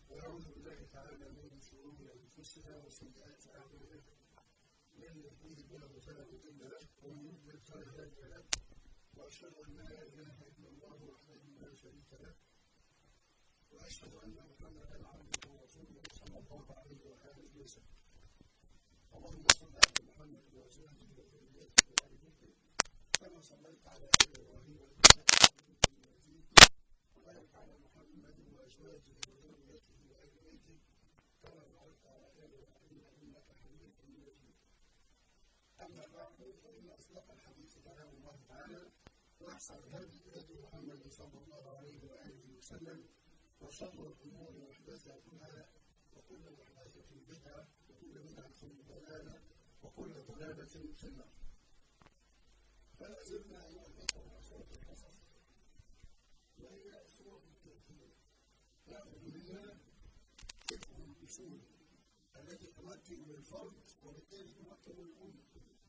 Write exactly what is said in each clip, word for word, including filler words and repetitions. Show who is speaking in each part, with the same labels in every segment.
Speaker 1: ونعوذ بالله تعالى من شرور انفسنا وسيئات اعمالنا من يهديه الله فلا مضل له ومن يضلل فلا هادي له واشهد ان لا اله الا الله وحده لا شريك له واشهد ان محمدا عبده ورسوله صلى الله عليه واله وسلم. اللهم صل على محمد وازواجه وذريته وال بيته كما صليت على ال ابراهيم انك حميد مجيد وبارك على محمد وازواجه وذريته وال بيته كما باركت على ال ابراهيم انك حميد مجيد. اما بعد فان اصدق الحديث كلام الله تعالى واحسن الهدي هدي محمد صلى الله عليه واله وسلم وشر الامور محدثاتها وكل محدثه بدعه وكل بدعه ضلاله وكل ضلاله في النار. فلا زلنا ايها الاخوه مع سوره القصص وهي سوره التوحيد ناخذ منها فقه الاصول التي تمكن للفرد وبالتالي تمكن للامه.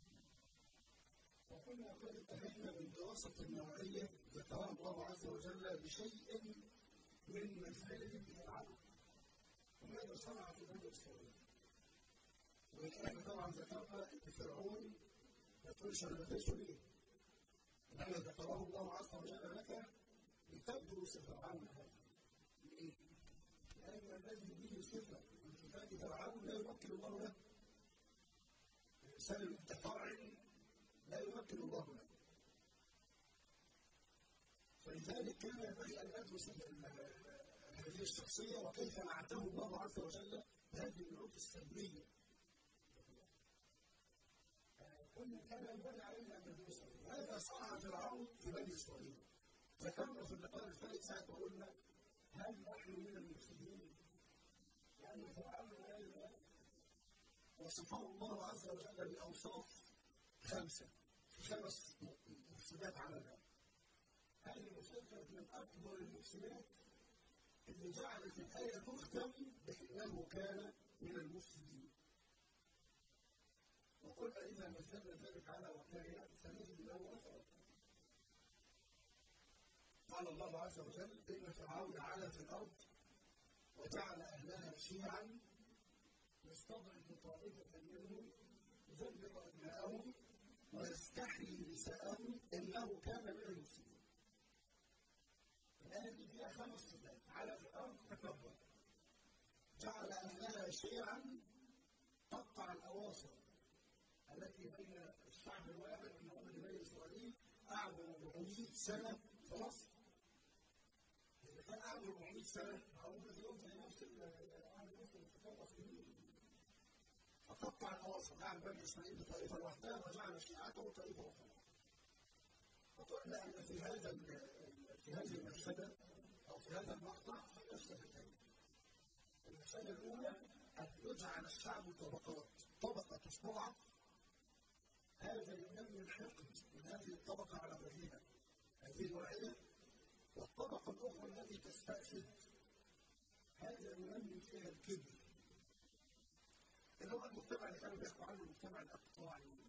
Speaker 1: وكنا قد انتهينا من دراسه النوعيه ذكرها الله عز وجل بشيء من مسائل العقل وماذا صنع في بني اسرائيل. والان طبعا ذكرنا ان فرعون ما تقولش انا بدرسه ليه؟ انما ذكره الله عز وجل لك لتدرس فرعون هذا. ليه؟ لان الذي به صفه من صفات فرعون لا يمكن الله له. الانسان المتفرع لا يمكن الله له. فلذلك كان ينبغي ان ندرس هذه الشخصيه وكيف نعته الله عز وجل بهذه النعوت السلبيه. كل كان ينبغي علينا ان ندرسه. هذا صنع فرعون في بني اسرائيل. ذكرنا في اللقاء الفائت ساعه وقلنا هل نحن من المفسدين؟ لان فرعون هذا وصفه الله عز وجل باوصاف خمسه في خمس مفسدات عملها. هذه المفسده من اكبر المفسدات اللي جعلت الايه تختم بانه كان من المفسدين. وقلنا اذا مثلنا ذلك على وكائل سنجد له اثرا. قال الله عز وجل ان فرعون علا في الارض وجعل اهلها شيعا يستضعف طائفه منهم يذبح ابناءهم ويستحيي نساءهم انه كان من المفسدين. الآية دي فيها خمس صفات. على في الأرض تكبر، جعل أهلها شيعا قطع الأواصر التي بين الشعب الواحد من أمة بني إسرائيل قعدوا أربعمائة سنة في مصر. إذا كان قعدوا أربعمائة سنة معروف اليوم زي نفس العهد المصري في المصريين. فقطع الأواصر جعل بني إسرائيل بطائفة لوحدها وجعل شيعته طائفة أخرى. وقلنا أن في هذا في هذه المفسدة أو في هذا المقطع مفسدتين. المفسدة الأولى أن يجعل الشعب طبقات، طبقة تستضعف هذا ينمي الحقد من هذه الطبقة على غيرها، هذه الواحدة، والطبقة الأخرى التي تستأسد هذا ينمي فيها الكبر. اللي هو المجتمع اللي كانوا بيحكوا عنه المجتمع الأقطاعي.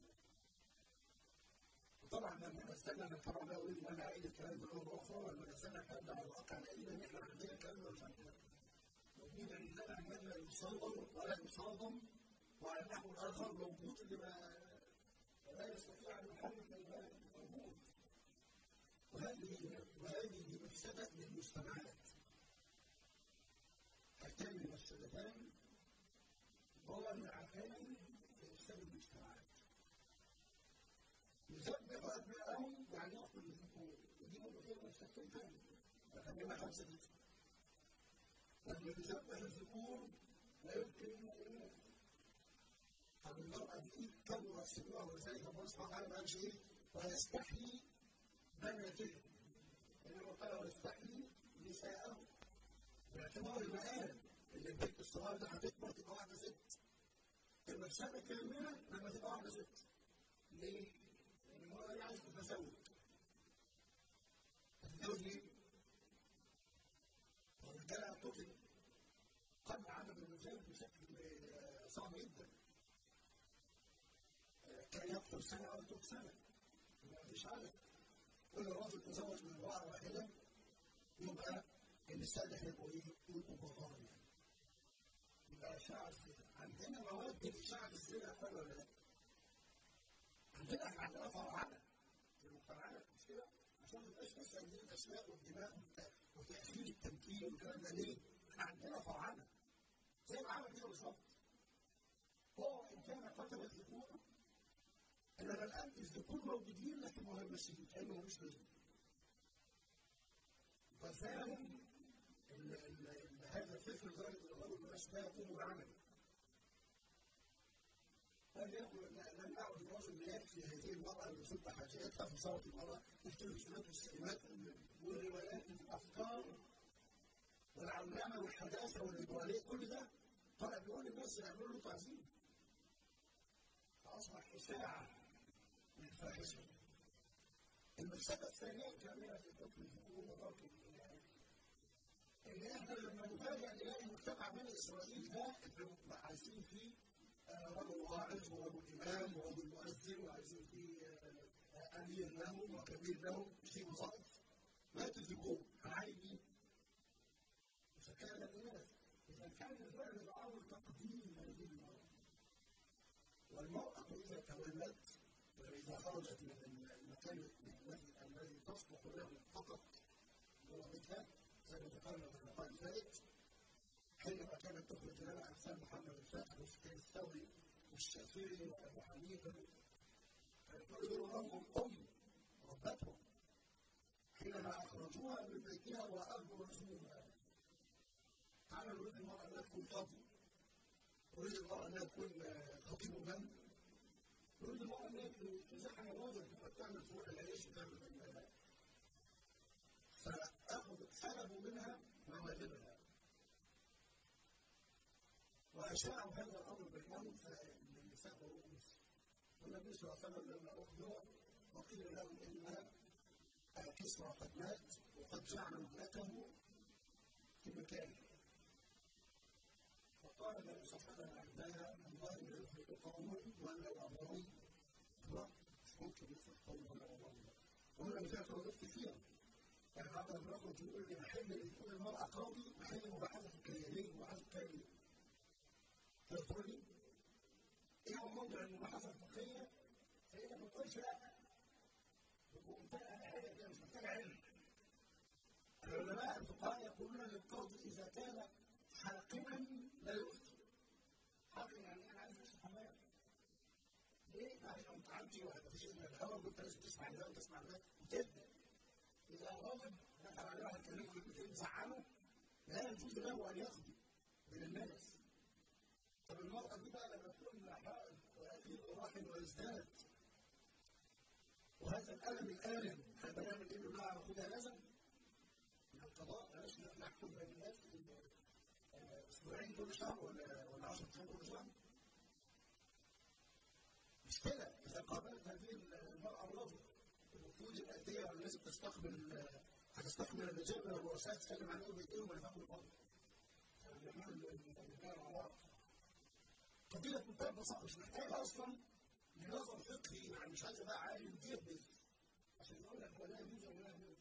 Speaker 1: طبعا لما نستنى ان طبعا لا اريد ان انا اعيد الكلام ده مره اخرى، لما نستنى الكلام ده على الواقع نلاقي ان احنا عندنا الكلام ده مش عندنا. موجود عندنا عندنا يصادم ولا يصادم وعلى النحو الاخر موجود اللي لا يستطيع ان يحرك البلد موجود. وهذه وهذه مفسده للمجتمعات. هاتان المفسدتان ضارعتان لافساد المجتمعات. يذبح أبناءهم يعني يقتل الذكور، ودي برضه فيها مفسدتين تاني. خلينا خمسة دي. لما يذبح الذكور لا يمكن إلا الإناث. طب المرأة دي كبرت سنها ولذلك الله سبحانه وتعالى ما قالش إيه؟ ويستحيي بناته. إنما قال ويستحيي نساءهم. باعتبار المآل إن البنت الصغيرة دي هتكبر تبقى واحدة ست. المفسدة كاملة لما تبقى واحدة ست. ليه؟ المرأة دي عايزة تتزوج. تتزوج ليه؟ الرجالة قتل. قل عدد الرجال بشكل صعب جدا. كان يقتل سنة أو يقتل سنة. مفيش عدد. كل راجل تزوج من امرأة واحدة يبقى النساء اللي هيبقوا إيه؟ يبقوا بغار يعني. أشعة الزنا. عندنا مواد لإشاعة الزنا ولا لا؟ عندنا احنا عندنا فرعنة في المجتمعات مش كده؟ عشان ما تبقاش بس عندنا الأسماء والدماء وتأخير التمكين والكلام ده ليه؟ احنا عندنا فرعنة زي ما عمل كده بالظبط. هو إن كان قتل الذكور إنما الآن الذكور موجودين لكن مهمشين كأنه مش نجم. ففاهم هذا الفكر لدرجة أن الرجل مبقاش لا يقوم بعمله. لم يكن لم يعد الرجل ليكفي هذه المرأة اللي تسد حاجاتها في صوت المرأة التلفزيونات والسينمات والروايات والأفكار والعلامة والحداثة والليبرالية كل ده طلع بيقول للناس يعملوا له تعظيم. فأصبح إشاعة للفاحشة. المفسدة الثانية كاملة في حكم الذكور وترك الإناث. إن إحنا لما نفاجأ نلاقي مجتمع بني إسرائيل ده اللي عايزين فيه رجل واعظ ورجل إمام ورجل مؤذن وعايزين فيه أمير لهم وكبير لهم في وظائف ما تدركوه عادي. فكان الإناث إذا كان الفعل الأمر تقديم هذه المرأة. والمرأة إذا تولت وإذا خرجت من المكان الذي تصلح له فقط بوظيفتها زي ما ذكرنا في اللقاء الفائت حينما كانت تخرج لنا أمثال محمد الفاتح وسفيان الثوري والشافعي وأبو حنيفة كانت تقول لهم أم ربتهم حينما أخرجوها من بيتها وأخذوا رسولها. تعالى نريد المرأة أنها تكون قاضي، نريد المرأة أنها تكون خطيب مهم، نريد المرأة أنها تزحم الوظر تبقى تعمل فوق العيش وتعمل المال. فأخذوا سلبوا منها مواهبها وأشاعوا هذا الأمر بينهم فالنساء والرؤوس. والنبي صلى الله عليه وسلم لما أخبر وقيل لهم إن كسرى قد مات وقد جعل ابنته في مكانه. فقال النبي صلى الله عليه وسلم عندها الله يحب قوم ولا أمرهم لا مش ممكن يصح قوم ولا أمرهم. وهنا فيها فوائد كثيرة. يعني بعض الرجل يقول لي محل يكون المرأة قاضي محل مباحثة الكيانين ومباحثة الكيانين. تقول لي ايه هو موضوع المباحثة الفقهية؟ فإذا ما تقولش لا بمنتهى الحاجة كده مش محتاج علم. العلماء الفقهاء يقولون للقاضي إذا كان حاكما لا يفتي. حاكم يعني أنا عايز أمشي حمام. ليه؟ عشان متعدي واحد مفيش إلا الهواء وأنت لازم تسمع ده وتسمع ده وتبدأ. إذا الراجل دخل عليه واحد كلمه كلمتين زعله لا يجوز له أن يقضي من الناس. طب المرأة دي بقى لما تكون حائض ويأتي الرحم ويزداد وهذا الألم الآلم هذا نعمل إيه بقى ناخدها لازم؟ من القضاء بلاش نحكم بين الناس أسبوعين كل شهر ولا ولا عشرة أيام كل شهر. مش كده. إذا قابلت هذه المرأة الرجل الوفود الآتية والناس بتستقبل هتستقبل الرجال من الرؤساء تتكلم عليهم بإيديهم ويفهموا الأمر. قضية منتهى البساطة مش محتاجة أصلا لنظر فقهي يعني مش عايز بقى عالم جهبذ عشان يقول لك ولا يجوز ولا يجوز.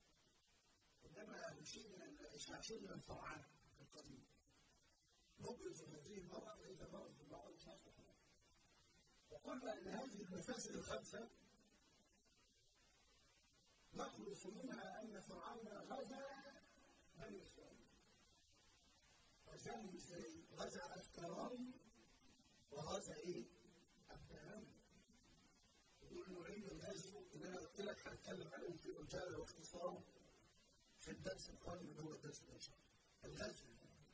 Speaker 1: إنما شيء من الإشاعة شيء من الفرعنة القديم. نبرز هذه المرأة فإذا مرض المرأة مش هتصلح لها. وقلنا أن هذه المفاسد الخمسة نخلص منها أن فرعون غزا بني إسرائيل. غزاهم إزاي؟ غزا أفكارهم وغزا إيه؟ أفكارهم. يقول إنه علم الغزو إن أنا قلت لك هنتكلم عنهم في رجالة واختصار في الدرس القادم اللي هو الدرس ده إن شاء الله. الغزو.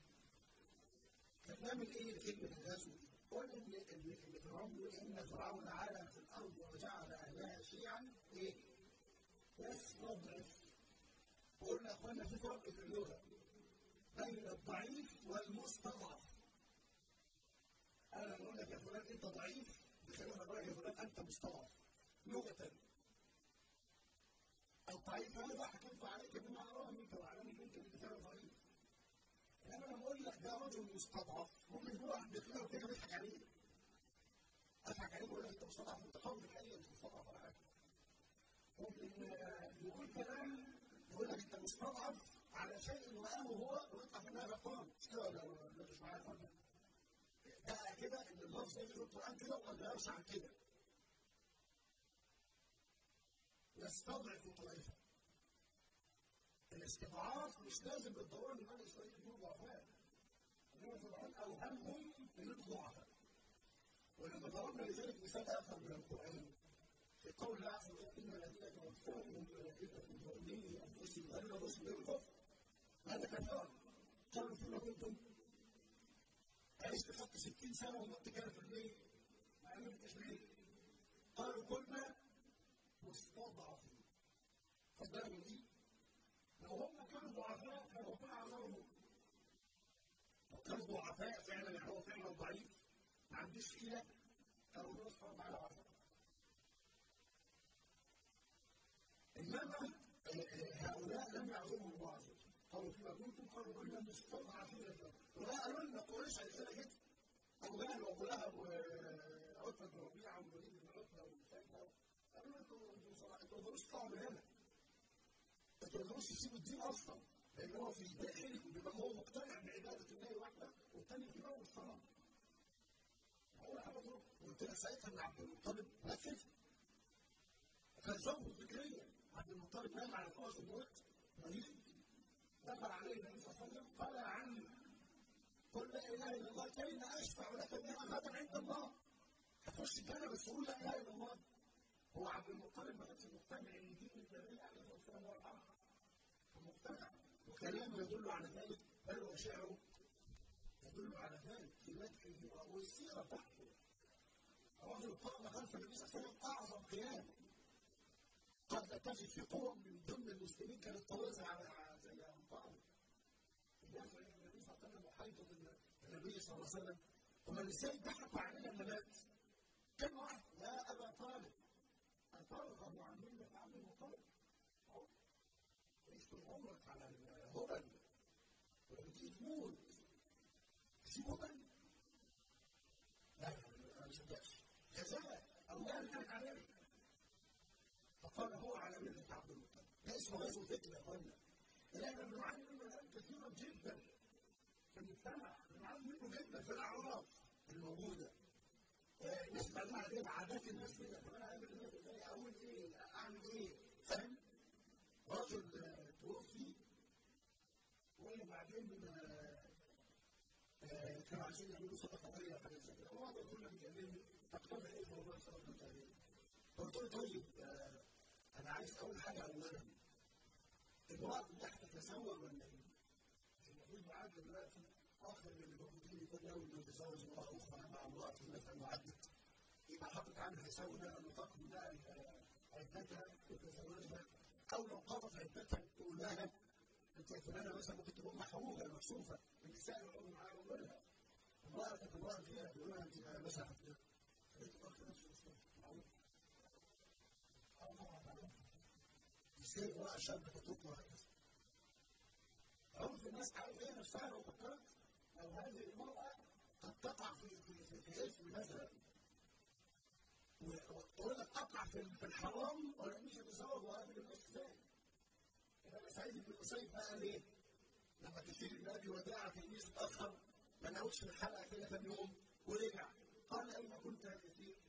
Speaker 1: كان نعمل إيه كلمة الغزو؟ قل إن إن فرعون يقول إن فرعون علا في الأرض وجعل أهلها شيعا إيه؟ يستضعف. وقلنا يا اخوانا في فرق في اللغه بين الضعيف والمستضعف. انا بقول لك يا فلان انت ضعيف بخلاف الراجل يا فلان انت مستضعف لغه. الضعيف هذا حكمت عليك بما اراه منك واعلم منك انك كان ضعيف. انما لما اقول لك ده رجل مستضعف ممكن هو واحد بيخلقه كده بيضحك عليه. اضحك عليه بقول لك انت مستضعف انت قوي الحقيقه مش مستضعف ولا حاجه. ممكن يقول كلام يقول لك انت مستضعف على شيء وقامه هو ويطلع في النهايه غلطان. مش كده ولا مش معايا ولا كده ان اللفظ يجي في القران كده وما يغيرش عن كده. يستضعف طائفه. الاستضعاف مش لازم بالضروره ان بني اسرائيل يكونوا ضعفاء. انما فرعون اوهمهم انهم ضعفاء. ولما ضربنا لذلك مثال اخر من القران في قول الله عز وجل ان الذين توفاهم الملائكه بظلمهم انفسهم هل الرسل بالكفر؟ هذا كفار. قالوا فيما كنتم؟ عشت خدت ستين سنه ونط كده في الليل ما عملتش ليه؟ قالوا كنا مستضعفين. خد بالك من دي؟ لو هم كانوا ضعفاء كانوا ربنا عذرهم. لو كانوا ضعفاء فعلا يعني هو فعلا ضعيف ما عندوش حيله كان ربنا سبحانه وتعالى عذرهم. انما هؤلاء لم يعذرهم الله عز وجل. قالوا فيما كنتم؟ قالوا كنا مستضعفين في الارض. ولا قالوا لنا قريش على كده. ابو جهل وابو لهب وعتبه بن ربيعه والوليد بن عتبه وشيبه قالوا لنا انتوا انتوا ما تقدروش تطلعوا من هنا. ما تقدروش تسيبوا الدين اصلا. لان هو في داخلكم بيبقى هو مقتنع بعباده الله وحده والثاني في جو الصلاه. اول حاجه تروح قلت لك ساعتها ان عبد المطلب نفذ. كان زوجه فكريا. عبد المطلب نام على فراش الموت مريض. دخل عليه النبي صلى الله عليه وسلم قال يا عمي قل لا اله الا الله كي اشفع لك بها غدا عند الله. هتخش الجنه بس قول لا اله الا الله. هو عبد المطلب ما كانش مقتنع ان دين النبي عليه الصلاه والسلام هو الحق. مقتنع وكلامه يدل على ذلك بل وشعره يدل على ذلك في مدحه والسيره بتاعته. رجل قام خلف النبي صلى الله عليه وسلم اعظم قيام. قد لا تجد في قوم من ضمن المسلمين كانت طويله على زي طالب. يدافع عن النبي صلى الله عليه وسلم وحيطه النبي صلى الله عليه وسلم. وما ازاي ضحكوا علينا لما مات؟ كم واحد يا ابا طالب اترغب عن مله عبد المطلب؟ عشت عمرك على الهبل ولما تيجي تموت تسيب هبل؟ لا انا ما صدقش. جزاء الله اللي كانت عليه. فقال هو على مله عبد المطلب. ده اسمه غزو فتنه يا اخوانا. احنا بنعاني منه الان كثيرا جدا في المجتمع. بنعاني منه جدا في الاعراف الموجوده. نسمع لها كده عادات الناس كده. طب انا اعمل الناس ازاي؟ اقول ايه؟ اعمل ايه؟ فاهم؟ رجل توفي وبعدين كانوا عايزين يعملوا صدقه طريه او حاجه زي كده. وبعض كنا بيكلمني تقتضي ايه موضوع الصدقه الطريه؟ قلت له طيب انا عايز اول حاجه اولا المرأة اللي تتزوج ولا ايه؟ المفروض معاد دلوقتي اخر من الموجودين يكون له انه يتزوج امرأة اخرى مع امرأة مثلا معدت. يبقى حاطط عنها حساب انها لما تقضي بقى عدتها وتتزوجها او لو قضت عدتها تقول لها انت فلانه مثلا ممكن تكون محروقه مكشوفه النساء يقعدوا معاها ويقول لها امرأة تتبرع فيها تقول لها انت مثلا قالت له اخر نفس الاسلام معروف. اه طبعا ازاي امرأة شابة تتركها هكذا؟ عرف الناس عارف ايه نفسها لو فكرت لو هذه المرأة قد تقع في في في اسم مثلا وتقول لك تقع في الحرام ولا مش هتتزوج وهذه الناس ازاي؟ انما سعيد بن المسيب بقى ليه؟ لما كثير من ابي وداع تلميذ اتاخر ما ناولش في الحلقه كده ثاني يوم ورجع قال اين كنت يا كثير؟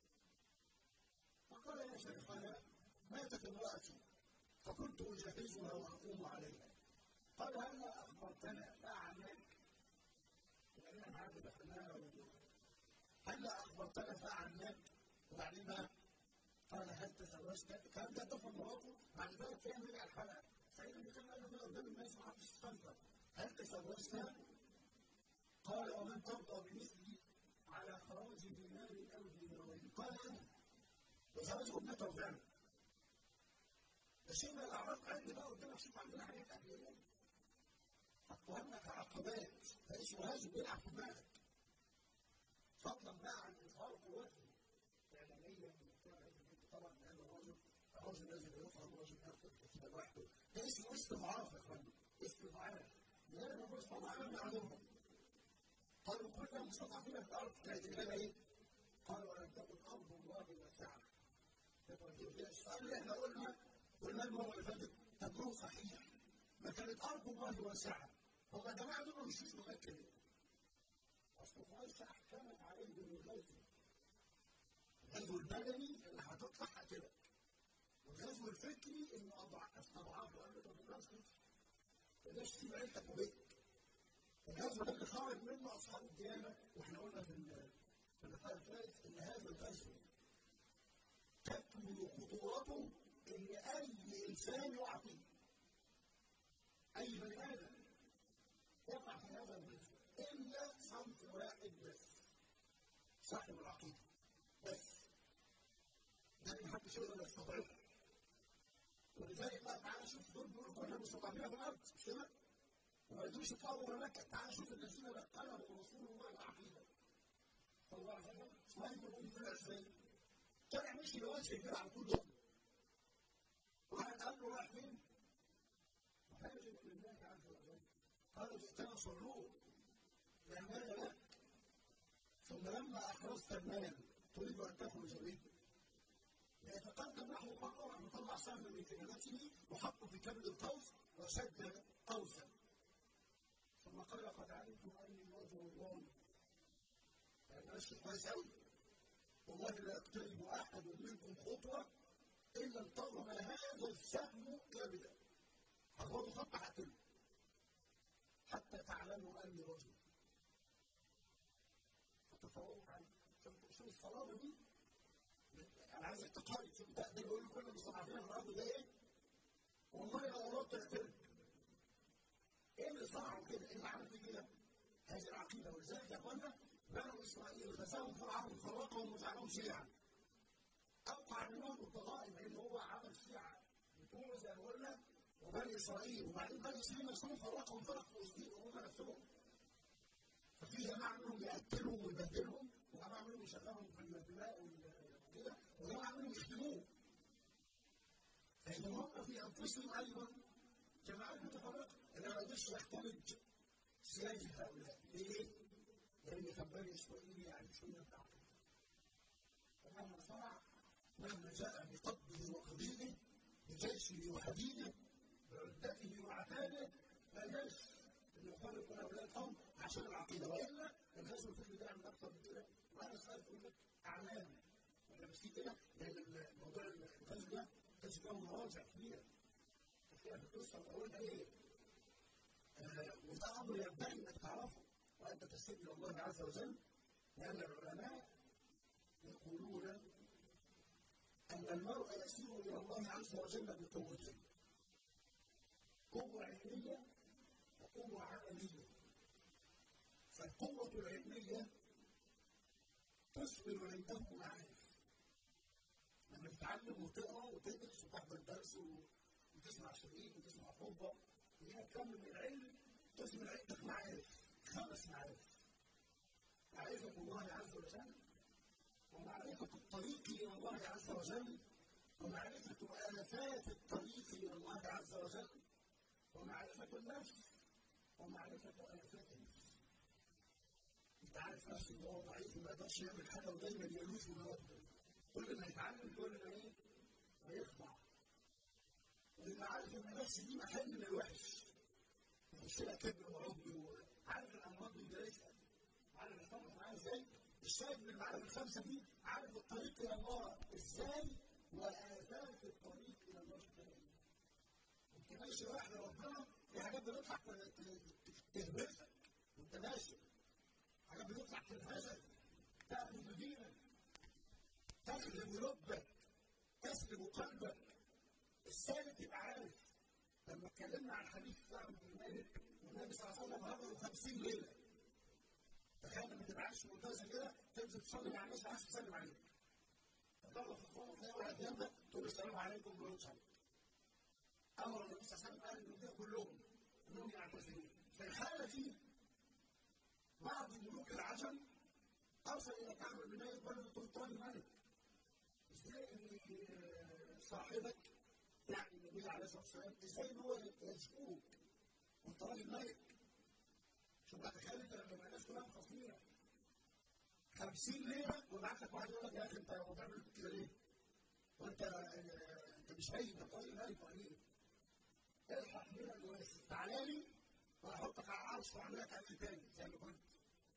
Speaker 1: فقال يا شيخنا ماتت امرأتي فكنت اجهزها واقوم عليها. قال هلا اخبرتنا فاعناك لان هذا دخلناها وجوها. هلا اخبرتنا فاعناك وبعدين بقى قال هل تزوجت؟ كان ده طفل مراته بعد ذلك كان رجع الحلقه سعيد بن كان قال له قدام الناس ما حدش استنكر هل تزوجت؟ قال ومن ترضى بمثلي على خراج دينار او دينارين؟ قال انا وزوجه ابنته فعلا. الشيء من الاعراف عندي بقى قدامك شوف عندنا حاجات اهليه حطوها لك عقبات فايش وهذا بيلعب في دماغك فضلا بقى عن اظهار قوته اعلاميا طبعا لان الرجل الرجل الذي يفهم الرجل ياخذ كثيرا لوحده ده اسمه استضعاف يا اخواني استضعاف لان الرجل استضعف معلومه قالوا كنا مستضعفين في الارض كانت الاجابه ايه؟ قالوا ولم تكن ارض الله واسعه. السؤال اللي احنا قلنا قلنا المره اللي فاتت تجربه صحيح ما كانت ارض الله واسعه. هم الجماعه دول مش مش ممكن وقريش احكمت عليه بالغزو. الغزو البدني اللي هتطلع هتبقى، والغزو الفكري اللي استضعفه قال له طب الناس كده بلاش تسيب عيلتك وبيتك. الغزو ده اللي خرج منه اصحاب الديانه، واحنا قلنا في في اللقاء الثالث ان هذا الغزو تكمن خطورته ان اي انسان يقع فيه. اي بني ادم يقع في هذا الغزو الا صنف واحد بس، صاحب العقيده بس. ده اللي محدش يقدر يستوعبه. ولذلك بقى تعالى شوف دول بيقولوا كنا مستضعفين في الارض، مش كده؟ وما يقدروش يطلعوا ورا مكه. تعالى شوف الذين قلبوا رسول الله العقيده صلى الله عليه وسلم. اسماعيل بن طلع ازاي؟ طلع مشي لوجه كده على طول دول. واحد قال له رايح فين؟ وحاجه لله عز وجل. قال جئتنا صلوه يعني ماذا لك؟ ثم لما احرزت المال تريد ان تخرج به يتقدم نحو خطوه وطلع سهم من كلمته وحطه في كبد القوس وشد قوسا. ثم قال قد علمتم اني وجه الله. يعني ماشي كويس قوي. والله لا يقترب احد منكم خطوه الا انتظم هذا السهم كبدا. هربطوا خط هقتله حتى تعلموا اني رجل. تصوروا معايا شوف الصلابه دي. انا عايزك تقارن. شوف ده ده بيقول كل المستضعفين في الارض ده ايه؟ والله لو مرات تقتله. ايه اللي صنعوا كده؟ ايه اللي عمل كده؟ هذه العقيده. ولذلك يا اخوانا بنو اسرائيل غزاهم فرعون فرقهم وجعلهم شيعا. اوقع منهم الضغائن لان هو عمل شيعه بتوع زي ما قلنا وبني اسرائيل، وبعدين بني اسرائيل نفسهم فرقهم فرق فلسطين وهم نفسهم. ففي جماعه منهم يقتلهم ويبهدلهم، وجماعه منهم يشغلهم في البناء وكده، وجماعه منهم يخدموه. فإن هم في انفسهم ايضا جماعات متفرقه، انما ما قدرش يختلج سياج هؤلاء. ليه؟ لان كان بني اسرائيل يعيشون العقيده. فمهما صنع، مهما جاء بقبضه وقبيله بجيشه وحديده بعدته وعتاده، ما جاش انه يفرق بين هؤلاء القوم عشان العقيده. والا الغزو الفكري ده من اكثر من كده. وانا سالت اقول لك اعلام ولا مش في كده؟ لان موضوع الغزو ده كانت له مراجع كبيره. فيها في القصه الاولى ايه؟ وده امر ينبغي انك تعرفه وانت تستجيب الى الله عز وجل. لان العلماء يقولون ان المرء يسير الى الله عز وجل بقوتين: قوه علميه وقوه عمليه. فالقوه العلميه تصبر عنده معارف. لما تتعلم وتقرا وتدرس وتحضر درس وتسمع شريط وتسمع خطبه هي كم من العلم تصبر عندك معارف. خمس معارف: معرفه الله عز وجل، ومعرفه الطريق الى الله عز وجل، ومعرفه آفات الطريق الى الله عز وجل، ومعرفه النفس، ومعرفه آفات النفس. انت عارف نفسه ان هو ضعيف وما يقدرش يعمل حاجه ودايما يلوش ويوضع. كل ما يتعلم كل ما ايه؟ هيخضع. لان عارف ان النفس دي محل من الوحش. مش لها كبر وعجب، عارف الامراض والجريحه، عارف يتصرف معاها ازاي. الشاهد من المعارف الخمسه دي عارف الطريق الى الله ازاي وآفات الطريق الى الله ازاي. انت ماشي رايح لربنا في حاجات بتطلع تهبطك وانت ماشي، حاجات بتطلع تنهزك، تاخذ دينك، تسلب لبك، تسلب قلبك. الثالث يبقى عارف. لما اتكلمنا عن حديث كعب بن مالك والنبي صلى الله عليه وسلم هاجروا خمسين ليله. تخيل لما تبقى عايش في منتزه كده تنزل تصلي مع الناس ما حدش تسلم عليك. تطلع في الطرق تلاقي واحد جنبك تقول السلام عليكم ويرد عليك. امر النبي صلى الله عليه وسلم قال للمدير كلهم انهم يعتزلون. في الحاله دي بعض ملوك العجم ارسل الى كعب بن مالك برضه سلطان الملك. ازاي ان صاحبك يعني النبي عليه الصلاه والسلام ازاي هو يشكوك وانت راجل ملك؟ شوف بقى تخيل انت لما الناس كلها مخاصمينك خمسين ليله ويبعت لك واحد يقول لك يا اخي انت بتعمل كده ليه؟ وانت انت مش باين انت راجل ملك وامير. الحق بينا الواسع تعالى لي واحطك على العرش واعمل لك اكل تاني زي ما كنت.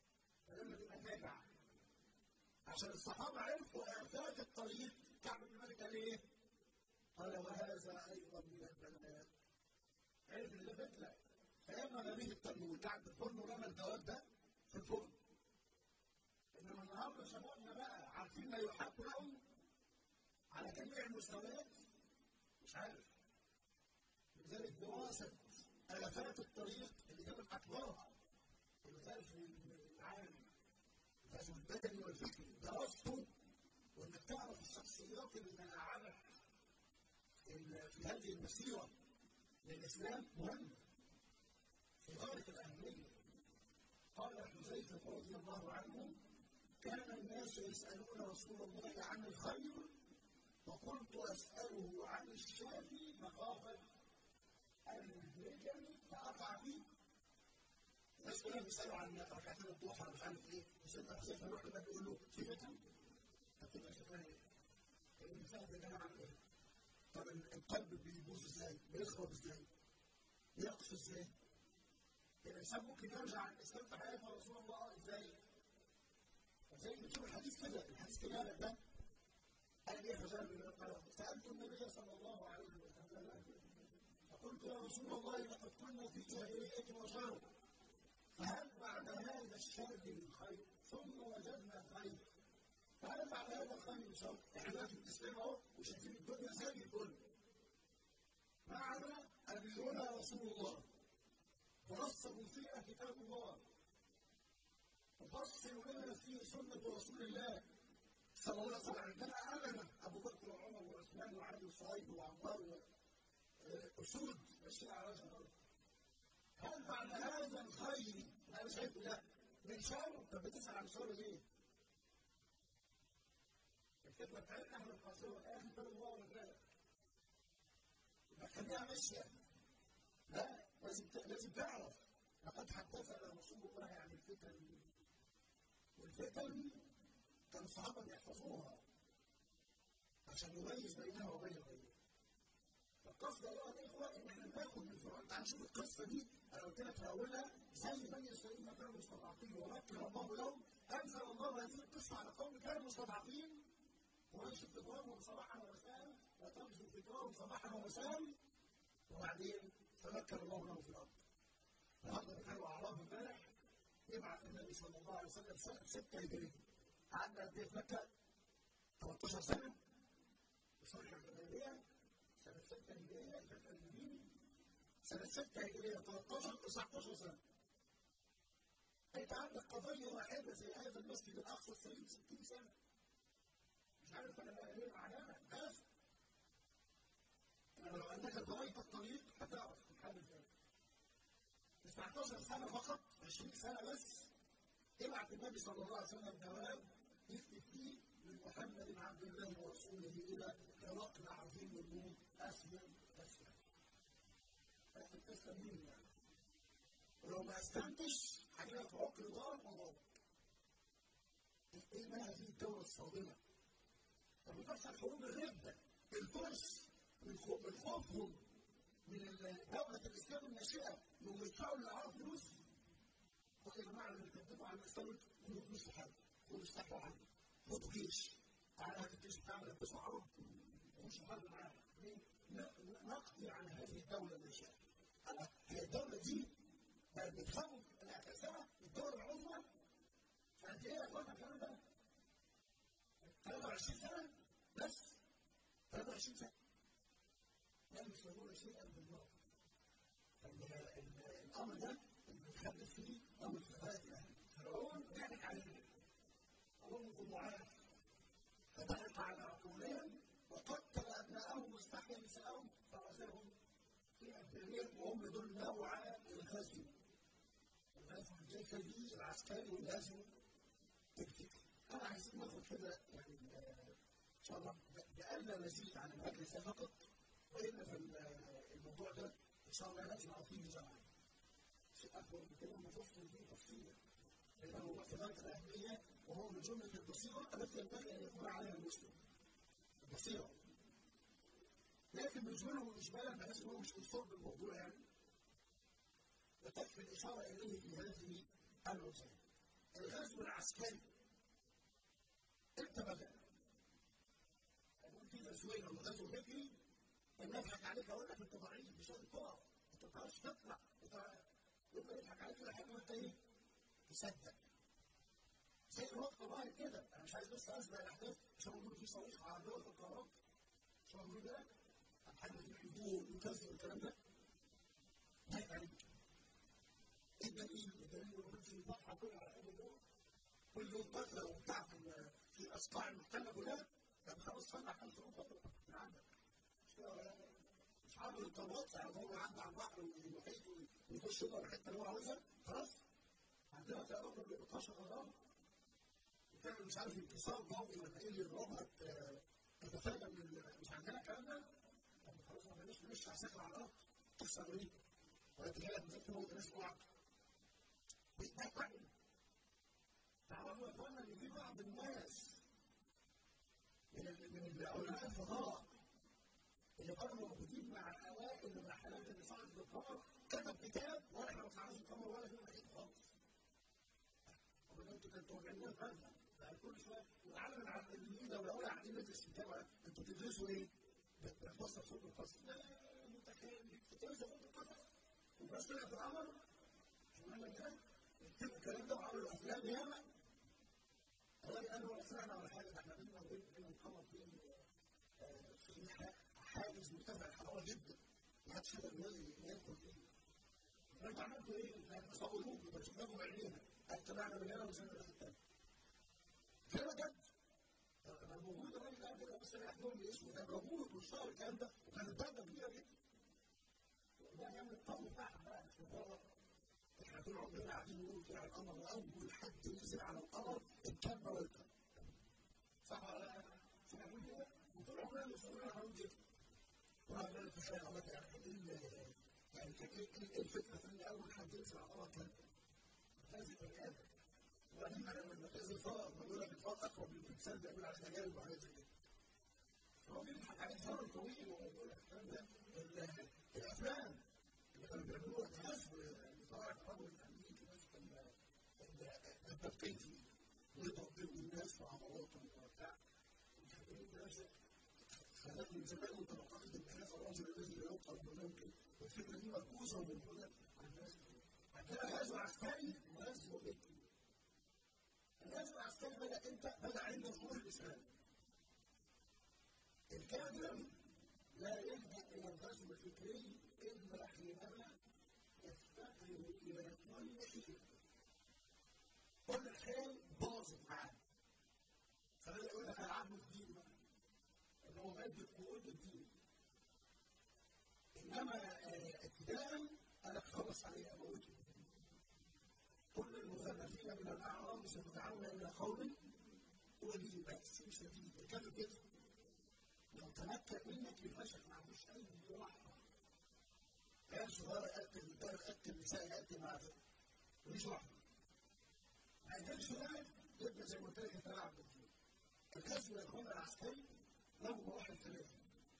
Speaker 1: فلما تبقى تابع عشان الصحابة عرفوا آفات الطريق. كعب بن مالك قال إيه؟ قال وهذا أيضا من البلاء. عرف اللي فتلة فيما به التنور قاعد في الفرن ورمى الجواب ده في الفرن. إنما النهارده شبابنا بقى عارفين ما يحب لهم على جميع المستويات مش عارف. لذلك دراسة آفات الطريق اللي جابت أكبرها الغزو العام الغزو البدني والفكري دراسته وإنك تعرف الشخصيات اللي تلاعبت في هذه المسيرة للإسلام مهم في غاية الأهمية. قال حذيفة رضي الله عنه كان الناس يسألون رسول الله عن الخير وكنت أسأله عن الشر مخافة أن يهلكني فأقع فيه. الناس كلهم بيسألوا عن ركعتين الضحى مش عارف إيه، وسيدنا حذيفة يروح لما بيقول له في فتن هتبقى شكلها إيه؟ الإنسان ده عن إيه؟ طب القلب بيبوظ إزاي؟ بيخرب إزاي؟ بيقسو إزاي؟ الإنسان ممكن يرجع عن الإسلام في حياته رسول الله إزاي؟ زي ما بتشوف الحديث كده، الحديث كده ده قال لي حجاب بن قال سألت النبي صلى الله عليه وسلم فقلت يا رسول الله لقد كنا في جاهلية وشر فهل بعد هذا الشر من خير؟ ثم وجدنا خير فهل بعد هذا الخير من شر؟ احنا دلوقتي بنسلم اهو وشايفين الدنيا زي الفل. معنا أبينا رسول الله ونصب فينا كتاب الله وفصل لنا فيه سنة رسول الله صلى الله عليه وسلم. عندنا أمنا أبو بكر وعمر وعثمان وعلي وصهيب وعمار وأسود ماشيين على وجه الأرض. هل بعد هذا الخير أنا شايف لا من شر؟ طب بتسأل عن شر ليه؟ الفتنة بتاعتنا احنا القاصرة الآن كل الله والرجال يبقى خليها ماشية. لا لازم لازم تعرف لقد حدثنا رسول الله عن الفتن والفتن كان الصحابة بيحفظوها عشان يميز بينها وبين غيرها. فالقصد أيها الإخوة إن احنا ناخد من فرعون. تعال نشوف القصة دي أنا قلت لك في أولها زي بني إسرائيل ما كانوا مستضعفين ومكن الله لهم أنزل الله هذه القصة على قوم كانوا مستضعفين وماشي بتضربهم صباحا ومساء وتغزو فكرهم صباحا ومساء وبعدين فمكن الله لهم في الأرض. النهارده كانوا أعراب امبارح يبعث النبي صلى الله عليه وسلم سنة ستة هجرية. قعدنا قد إيه في مكة؟ ثمانية عشر سنة. وصلح الحديبية سنة ستة هجرية كانت المدينة سنة ستة هجرية ثلاثة عشر تسعة عشر سنة. أنت عندك قضية واحدة زي هذا المسجد الأقصى السليم ستين سنة. مش عارف أنا بقى ليه معناها بس. لو أنك قضيت الطريق هتعرف تحل فين. تسعة عشر سنة فقط عشرين سنة بس ابعت النبي صلى الله عليه وسلم جواب يكتب فيه من محمد عبد الله ورسوله إلى هرقل عظيم الروم أسلم تسلم. لكن تسلم مين يعني؟ ولو ما أسلمتش هجيلك عقل ضار وضار. إيه ما هذه الدولة الصادمة؟ لما تحصل حروب الردة الفرس من خوفهم من دولة الإسلام الناشئة يوم يدفعوا للعرب فلوس. قلت يا جماعة اللي بتدفعوا على الإسلام خدوا فلوس في حاجة، خدوا استحوا عنه، خدوا جيش، تعالى هات الجيش بتاعنا لبسوا عرب ومشوا حرب معانا. نقضي عن هذه الدولة الناشئة. هي الدولة دي بتخوف الاعتزاء الدولة العظمى فقد إيه يا إخوانا الكلام ده؟ ثلاثة وعشرين سنة بس ثلاثة وعشرين سنة لا يسوون شيئا بالنار. الأمر ده اللي بنتحدث فيه أمر فائدة. فرعون ضحك علينا. فرعون ضعاف فضحك على عقولهم وقتل أبناءهم واستحيا نساءهم فرزقهم في أبنائهم وهم دول نوعا الغزو. الغزو الجسدي العسكري والغزو التكتيكي. أنا عايزين ناخد كده يعني إن شاء الله بأقل مزيد عن المجلس فقط. وإن في الموضوع ده إن شاء الله نجمع فيه جمعا. شيء أكبر من كده ونفصل فيه تفصيلا. لأنه في غاية الأهمية وهو من جملة البصيرة التي ينبغي أن يكون عليها المسلم. البصيرة. لكن مجمله وإجمالا بحيث أنه مش مصور بالموضوع يعني. وتكفي الإشارة إليه في هذه الوجهين. الغزو العسكري امتى بدأ؟ هنقول في غزوين ولا غزو فكري الناس يضحك عليك اقول لك انت ضعيف مش قادر تقف انت ما بتعرفش تطلع انت يبقى يضحك عليك كده حاجه وانت ايه؟ تصدق زي الوقت طبعا كده انا مش عايز بس اسمع الاحداث مش هقول في صواريخ على دول القرارات مش هقول ده حد في الحدود وكذا والكلام ده ضحك عليك ايه الدليل؟ الدليل انه كنت بتضحك كل على قد دول كل يوم قتلى وبتاع في الاصقاع المحتله كلها طب خلاص طلع خمس نقط من عندك مش كده ولا لا؟ مش عامل الطلبات يعني هو عدى على البحر والمحيط ويخش يقدر الحته اللي هو عاوزها خلاص عندنا في اوروبا ب اتناشر غرام وتعمل مش عارف انتصار ضوئي ولا ايه اللي يضربها تتفادى من مش عندنا الكلام ده طب خلاص ما بلاش نمشي على سكر على الارض تخسر ايه؟ ولا تجيلك زي تموت ناس بعض بيتضحك علينا تعرفوا يا اخوانا ان في بعض الناس من علماء الفضاء اللي كانوا موجودين مع اوائل الرحلات اللي صعدت للقمر كتب كتاب ولا احنا ما طلعناش القمر ولا في بعيد خالص. طب انتوا كنتوا مجانين غزه بقى كل شويه وعلم العلمانيين لو لقوا قاعدين ندرس كتاب انتوا بتدرسوا ايه؟ بتفسر صوت القصر لا متكامل بتدرسوا صوت القصر وبس طلع في القمر شو معنى كده؟ يكتبوا الكلام ده وعملوا افلام ياما والله قالوا ولا سمعنا ولا حاجه ده احنا بينا وبين القمر فين في حاجز مرتفع الحراره جدا ما حدش يقدر يدخل فيه. فانتوا عملتوا ايه؟ تصوروه يبقى شفناكم بعينينا اتبعنا من هنا وزينا الناحيه الثانيه. كلام بجد موجود الراجل ده كده بس انا احضر لي اسمه كان موجود والشهر الكلام ده وكانت ضربه كبيره جدا. وده يعمل الطقم بتاعها بقى مش مجرد احنا طول عمرنا قاعدين نقول طلع القمر واول حد نزل على القمر الكلب والكلب. صح ولا لا؟ مش هنقول كده؟ وطول عمرنا مسؤولين عن كده. وهذا التشريع الله يعني يعني كانت ايه الفكره في ان اول حد ينزل على القمر كان هذه البني ادم. وبعدين لما تنزل فار بيقول لك الفار اقرب للانسان بيعمل عليه تجارب وحاجات زي كده. فهو بيضحك عليه الفار الطويل ويقول لك الكلام ده الافلام اللي كانوا بيعملوها تهز لطلع الرجل الامريكي ماسك التدقيق ويضرب الناس في عضلاتهم وبتاع. خلت من زمان وانت معتقد ان هذا الرجل الذي لا يقتل بممكن والفكره دي مركوزه وموجوده على الناس. عندنا غزو عسكري وغزو فكري. الغزو العسكري بدا امتى؟ بدا عند ظهور الاسلام. الكافر لا يلجا الى الغزو الفكري الا حينما يفتقر الى كل شيء. كل الحيل باظت معاه. فبدا يقول لك العبد الدين بقى. ان هو مادة قوة الدين. انما ابتداء انا خلص عليه اموته. كل المخلفين من الاعراب ستدعون الى قوم ولي بأس شديد. الكلام كده لو تمكن منك الفشل ما عندوش اي لحظه. عيال صغيره يقتل رجاله يقتل نساء يقتل معافى مفيش لحظه. ما يقدرش ده يبقى زي ما قلت لك يتلاعب بالدين. الغزو يا اخوانا العسكري له مراحل ثلاثه.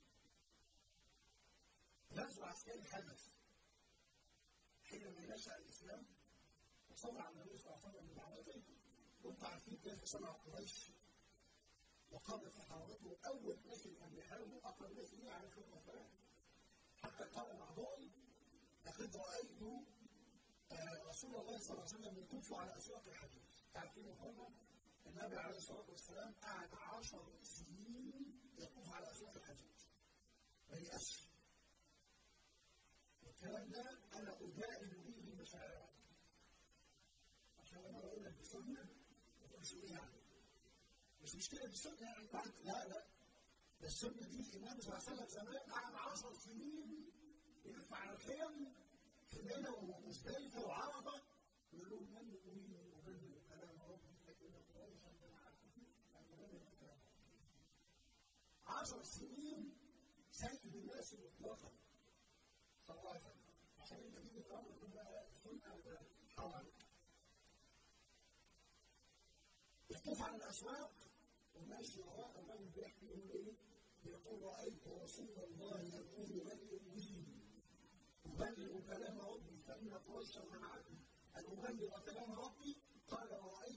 Speaker 1: غزو عسكري حدث حينما نشأ الاسلام وصنع النبي صلى الله عليه وسلم بدعوته وانتم عارفين كيف صنع قريش وقام في حربته اول ناس اللي كانوا بيحاربوا اقرب ناس ليه على خدمه فلان. حتى قال بعضهم لقد رايت رسول الله صلى الله عليه وسلم يطوف على اسواق الحديث. تعرفين يا اخوانا النبي عليه الصلاه والسلام قعد عشر سنين يطوف على اسواق الحديث. ما يأسش. الكلام ده انا ادائم به بمشاعر. عشان لما بقول لك بسنه ما تقولش ايه يعني؟ مش مشكله بالسنه يعني بعد لا لا السنه دي النبي صلى الله عليه وسلم زمان قعد عشر سنين يلف على الخيم في منى ومزدلفه وعرفه يقول لهم من يؤمن ومن كلام ربي فإن قريشا من عارفين أن من الكلام. عشر سنين سيد الناس مطلقا صلى الله عليه وسلم عشان انت تيجي تقرا كلها سنه حواليك. يطوف على الاسواق وماشي وراء الرجل بيحكي يقول ايه؟ يقول رايت رسول الله يقول من يؤمن أبلغ كلام ربي فإن قريشا منعتني أن أبلغ كلام ربي. قال رأيت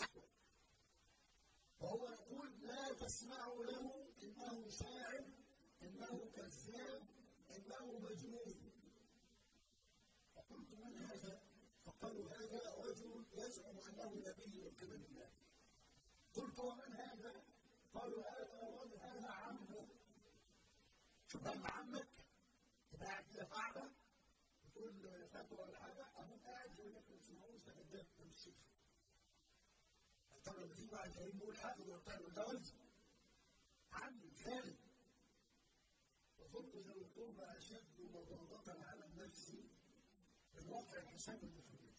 Speaker 1: وهو يقول لا تسمعوا له إنه شاعر، إنه كذاب، إنه مجنون. فقلت من هذا؟ فقالوا هذا رجل يزعم أنه نبي من قبل الله. قلت ومن هذا؟ قالوا هذا رجل هذا عمه. شوف لما عمك تبقى قاعد كده في قاعدة تقول فتوى ولا حاجة، أبوك قاعد يقول لك ما تسمعوش ده كذاب ده مش شيخ. طب لما تيجي واحد كريم يقول حافظ وبتاع ده ولد عمي خالد. وكنت ذوي القربى أشد مضاضة على النفس من واقع الحساب المفروض.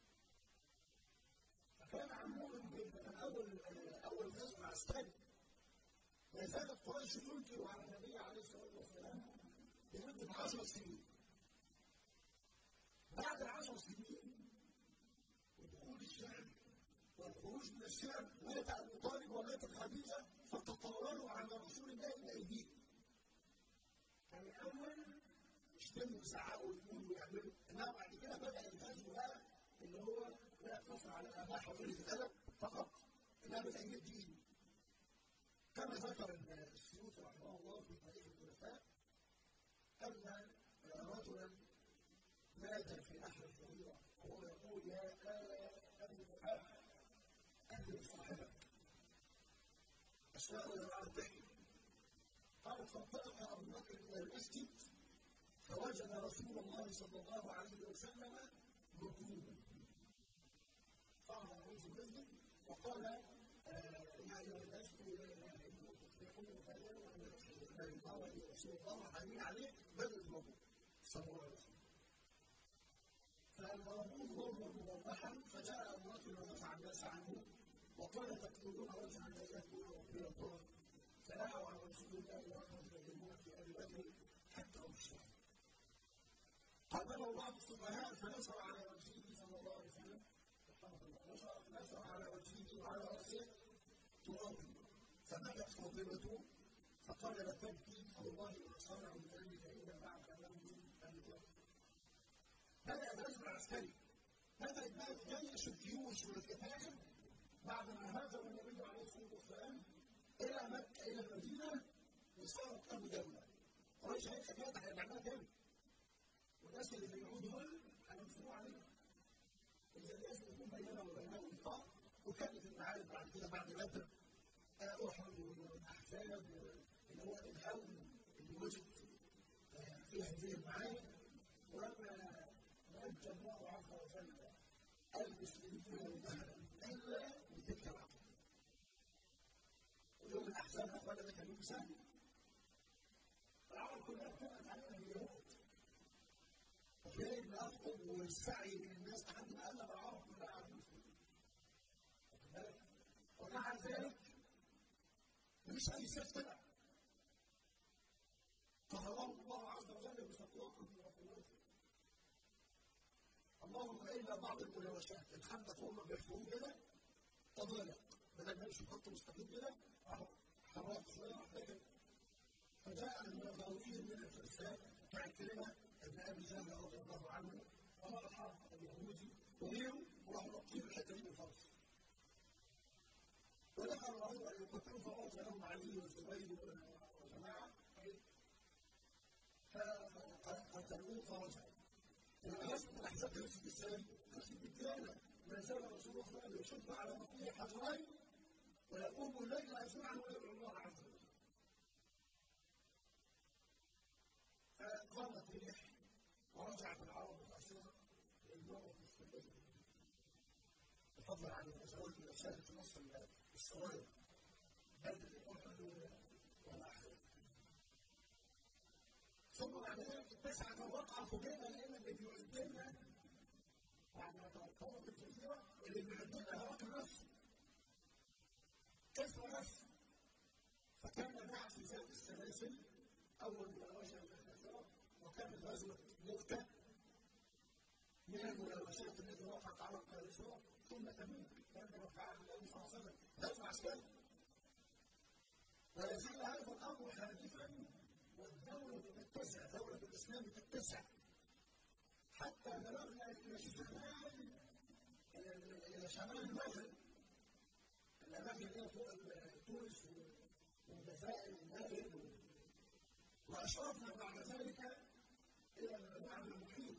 Speaker 1: فكان عمهم من أول أول غزو عسكري. ما زالت قريش تنكر على النبي عليه الصلاة والسلام لمدة عشر سنين. بعد العشر سنين ودخول الشعب والخروج من الشعب مات أبو طالب وماتت خديجة فتطاولوا على رسول الله بأيديهم. كان الأول يشتموا ويزعقوا ويقولوا ويعملوا، إنما بعد كده بدأ الغزو بقى اللي هو لا يقتصر على الآباء وقلة الأدب فقط، إنما بتأييد دين. كما ذكر السيوطي رحمه الله في تاريخ الخلفاء أن رجلا مات في نحر الظهيرة وهو يقول يا آل أبي محمد أهدم صاحبك أشتاق إلى الأرضين. قال فانطلق أبو بكر إلى المسجد فوجد رسول الله صلى الله عليه وسلم مكتوبا. قام عليه المسجد وقال يا أيها الناس قولوا لا إله إلا الله تفلحون فلا وأنا أشهد أن لا إله إلا رسول الله حامين عليه بدل الموضوع صلى الله عليه وسلم. فالمربوط ضربا موضحا فجاء أبو بكر ودفع الناس عنه وقال تقتلون رجلا لا يأكل ربنا الله فدعوا على رسول الله وأخذ يهمون في أبي بكر حتى أبشر. قابله بعض السفهاء فنصر على وجهه صلى الله عليه وسلم نصر على وجهه وعلى رأسه تراب فبكت فاطمة فقال لا تبكي فوالله ما صنعوا ذلك إلا بعد أن أبي بدأ الغزو العسكري. بدأت بقى تجيش الجيوش والكتائب بعد ما هاجر النبي عليه الصلاة والسلام إلى مكة إلى المدينة وصارت أبو دولة. قريش هيك حكاية هيعملها تاني. والناس اللي بيعودوا دول هينصروا عليهم. إذا الناس يكون بيننا وبينهم لقاء وكانت المعارك بعد كده بعد بدر أحد والأحزاب اللي هو الهول اللي وجد في هذه المعارك. ولما نجى الله عز وجل المسلمين والمهلا إلا بتلك العقبة. ويوم الأحزاب أخوانا ده كان يوم سهل. العرب كلها كانت علينا باليهود. وكان الأفضل والسعي من الناس لحد ما قلب العرب كلها على المسلمين. ومع ذلك مفيش أي سيف طلع. قهرهم الله عز وجل بتقواكم وقوتكم. اللهم إلا بعض المناوشات الخندق هم بيحفروا كده تضلق بدل ما يمشوا خط مستقيم كده حرات شوية واحدة. فجاء المغاوير من الفرسان كعكرمة ابن أبي جهل رضي الله عنه ومر الحرب اليهودي وغيره وراحوا نقطين الحتة دي بالفرس. ودخل الرجل أن يقتلوا فوجد لهم علي والزبير وجماعة فقتلوه فرجعوا. الغزو من الأحزاب يوسف السلام غزو بالديانة. ما زال رسول الله يشد على بطنه حجرين ويقوم الليل أجمعا ويدعو الله عز وجل. فقامت الريح ورجعت العرب الأسرى للمرة الثانية بفضل عن الغزوات من مشاهد مصر الصغيرة بدر أحد والأحزاب. ثم بعد ذلك اتسعت الواقعة فوجئنا لأن اللي بيعد لنا بعد ما توقفت الجزيرة اللي بيعد لنا هرقل نفسه كيف نفسه. فكان بعث ذات السلاسل أول مناوشة في الآخرة وكانت غزوة مؤتة من المناوشات التي وقعت على القاهرة ثم تموت كان رفعها النبي صلى الله عليه وسلم غزو عسكري. ولا زال هذا الأمر حادثا والدولة تتسع دولة الإسلام تتسع حتى بلغنا إلى شمال إلى شمال المغرب وجزاء النار، وأشرفنا بعد ذلك إلى المعنى المحيط.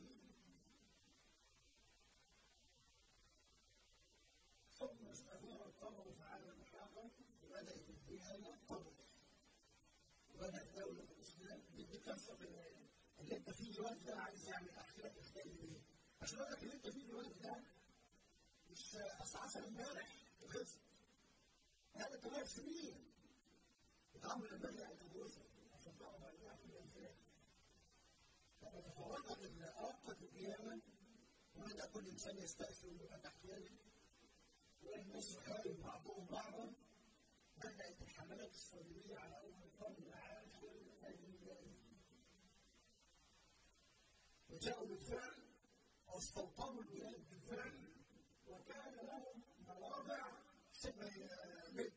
Speaker 1: ثم استمر القمر تعالى محاقا، وبدأت الديانة تضعف، وبدأت دولة الإسلام بكثرة اللي أنت فيه دلوقتي ده. عايز يعني أحكي لك الحكاية دي عشان أقول لك اللي أنت فيه دلوقتي ده مش أصل حصل امبارح وخلص. هذا ثلاث سنين الأمر الذي يعتبره عشان تعرف عليها في الإنسان. فتفرقت أوقات القيامة، وبدأ كل إنسان يستأثر بما تحت يده، والناس يحارب بعضهم بعضا. بدأت الحملات الصليبية على أول القرن العاشر الميلادي، وجاءوا بالفعل واستوطنوا البلاد بالفعل، وكان لهم مواضع شبه ملك.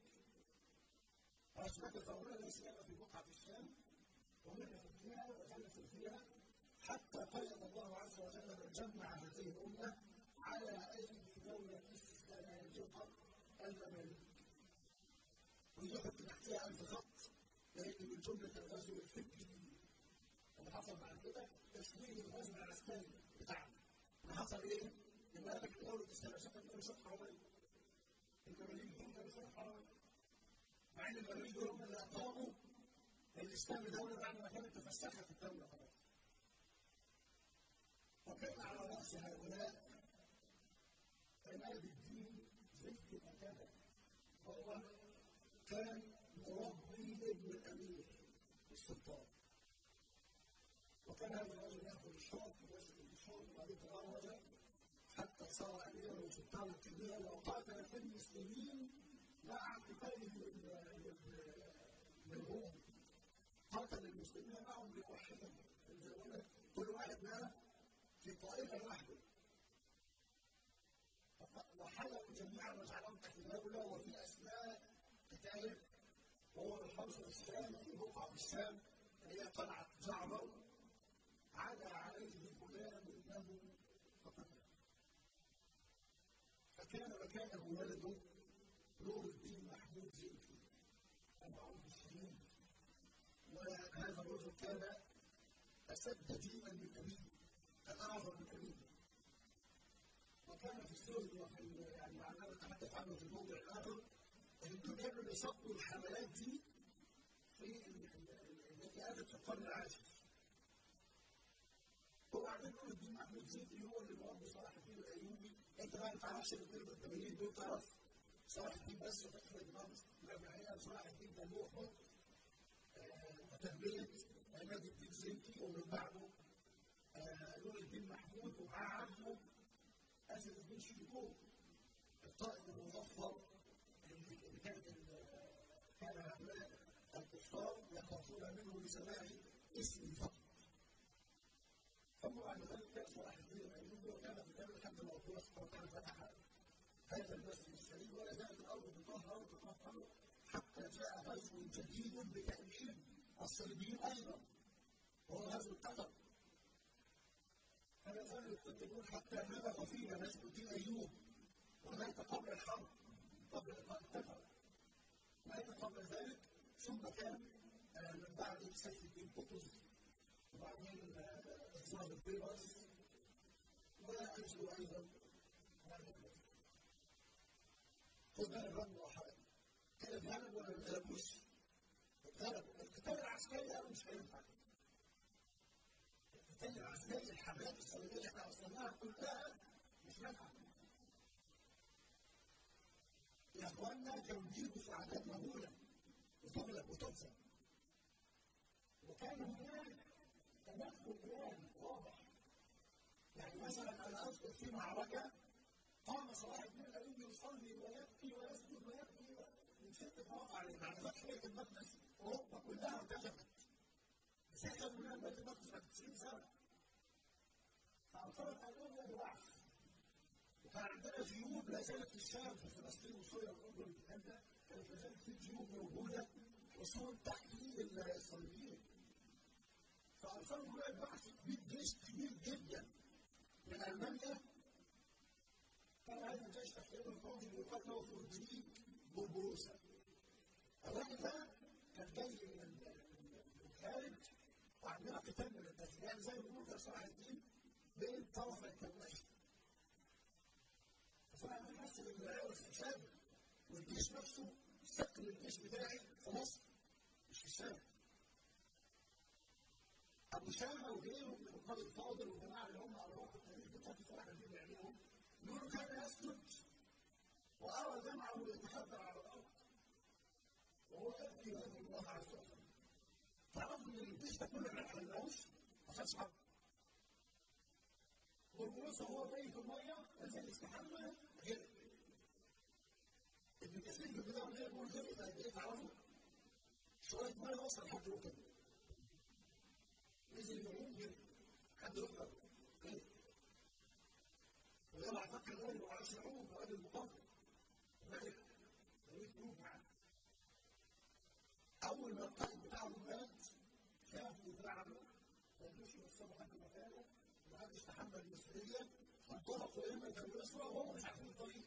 Speaker 1: أصبحت الثورة الإسلامية في بقعة الشام، وملكت فيها وخلفت فيها، حتى قيد الله عز وجل من جمع هذه الأمة على أيدي دولة السلاجقة المماليك. ويحط تحتها ألف خط، لأن من جملة الغزو الفكري اللي حصل بعد كده تشويه الغزو العسكري بتاعنا. اللي حصل إيه؟ إن قالك دولة السلاجقة كانوا شوط حرامية. المماليك دول كانوا شوط حرامية. مع إن المماليك دول هم اللي أقاموا الإسلام دولة بعد ما كانت تفسخت الدولة خلاص. وكان على رأس هؤلاء عماد الدين زيد الأكادة، وهو كان مربي ابن الأمير السلطان. وكان هذا الرجل يأخذ الشرط ويسلك الشرط وبعدين تدرج حتى صار أميرا وسلطانا كبيرا، وقاتل في المسلمين مع قتاله للروم. قاتل المسلمين معهم ليوحدهم، كل واحد منهم في طائفة لوحده، وحلوا جميعا وجعلهم تحت دولة وفي أثناء قتاله وهو الحرس الإسلامي في بقعة الشام اللي هي قلعة جعفر، عاد عليه فلان له فقتله. فكان مكانه ولده نور الدين محمود زينفي أربعة وعشرين، وهذا الرجل كان أسد دينا من أبيه، كان أعظم من أبيه. وكان في السوري وفي يعني معناه نتحدث عنه في الموضع الآخر، إنه كانوا بيصدوا الحملات دي في التي أتت في القرن العاشر. وبعدين نور الدين محمود زينفي هو اللي مربي صلاح الدين الأيوبي. أنت ما تعرفش ال اثنين وثمانين دول، تعرف صلاح الدين بس وفتح دمشق، لكن الحقيقة صلاح الدين كان له حكم وتربية عماد الدين زينفي، ومن بعده نور الدين محمود ومعاه عمه أسد الدين شيكو القائد المظفر اللي كانت كان هؤلاء الكفار يخافون منه لسماع اسمه فقط. ثم بعد ذلك كان صلاح الدين الايوبي وكان في ذلك لحد ما ربنا سبحانه وتعالى فتح هذا المسجد الشريف، ولا زالت الارض تطهر وتطهر حتى جاء غزو جديد بتأمين الصليبيين ايضا، وهو غزو القطر. فلا زالوا يقتتلون حتى نبغ فينا نجم الدين ايوب، ومات قبل الحرب، قبل القتل، مات قبل ذلك. ثم كان من بعد سيف الدين قطز، وبعدين إصابة البيبرس، وأنزلوا أيضا هذا الوقت. خذ بالك غنوا أحد، كان اتغلب ولا ما اتغلبوش؟ اتغلبوا. القتال العسكري أنا مش هينفع. القتال العسكري الحملات الصليبية اللي احنا وصلناها كلها مش نافعة. يا إخواننا كانوا بيجوا في أعداد مهولة وتغلب وتكسب. وكان هناك تدخل إيراني واضح. يعني مثلا أنا أذكر في معركة قام صلاح الدين الأيوبي يصلي ويبكي ويسجد ويبكي من شدة مواقع بعد فتح بيت المقدس. أوروبا كلها ارتجفت. بس احنا كنا بيت المقدس بعد تسعين سنة. فأنصرت ألمانيا بوعث. وكان عندنا جيوب لا زالت في الشام في فلسطين وسوريا والأردن والكلام ده، كانت لا زالت في جيوب موجودة حصول تحليل الصليبيين. فأرسلوا هناك بعث كبير، جيش كبير جدا من ألمانيا. كان هذا الجيش تحتوي القوم اللي يقاتلوا في أورجيك بربروسا. الراجل ده صلاح الدين بين طرفي الكوكب. فصلاح الدين حس بالمعيار استشهاد والجيش نفسه سكن الجيش بتاعي في مصر مش في الشام. أبو شامة وغيره من القاضي الفاضل والجماعة اللي هم على وقت التاريخ بتاعت صلاح الدين يعملهم يقولوا كان يسكت وأرى جمعه يتحدر على الأرض وهو يبكي ويدعو الله عز وجل. تعرفوا إن الجيش ده كله ما حلوش ما خدش حق. والجلوس وهو جاي في المية نزل يستحمى غير. ابن كثير في البداية اللي يقول غير قد إيه تعرفوا؟ شوية مية وصل لحد ركبه. نزل يعوم غير حد ركبه. غير. وده أعتقد إن هو عايش يعوم وقال المقاطع. غير. غير يعوم معاه. أول ما القائد بتاعه مات خاف يترعبه ما يجوش يوصلوا حد مكانه ومحدش تحمل المسؤولية انطلقوا إما الأسرة وهم مش عارفين الطريق.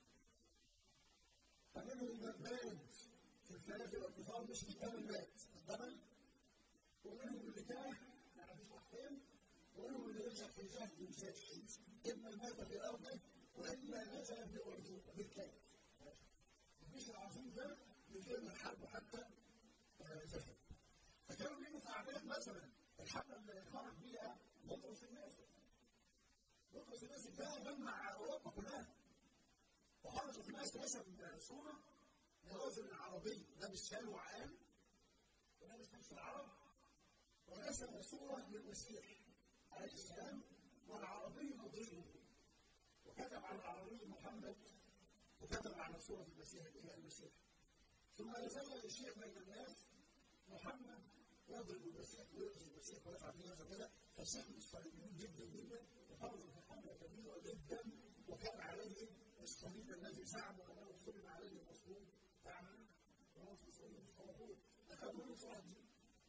Speaker 1: فمنهم من مات في الفلاحة والاتصال مش في الثمن مات الثمن ومنهم اللي تاه ما عندوش أحكام ومنهم اللي رجع في جهد مش هيشهد إما مات في الأرض وإما نزل في أرضه بالكامل. الجيش العظيم ده من غير ما الحرب حتى زفت. فكانوا بيجوا في أعداد مثلا الحملة اللي خرج بيها بطرس الناسك. بطرس الناسك ده جمع أوروبا كلها. وخرج في الناس رسم صورة لرجل عربي لابس شال وعقال ولابس لبس العرب ورسم صورة للمسيح عليه السلام والعربي مضيء وكتب على العربي محمد وكتب على صورة المسيح اللي هي المسيح. ثم يزال الشيخ بين الناس محمد يضرب المسيح ويؤذي المسيح ويفعل فيه هذا وكذا. فالشيخ الصليبيون جدا جدا وخرجوا في حملة كبيرة جدا وكان عليه الصليب الذي زعموا انه صلب عليه المصلوب فعلا وهو في صليب مش موجود. اخذوا له صلاه دي.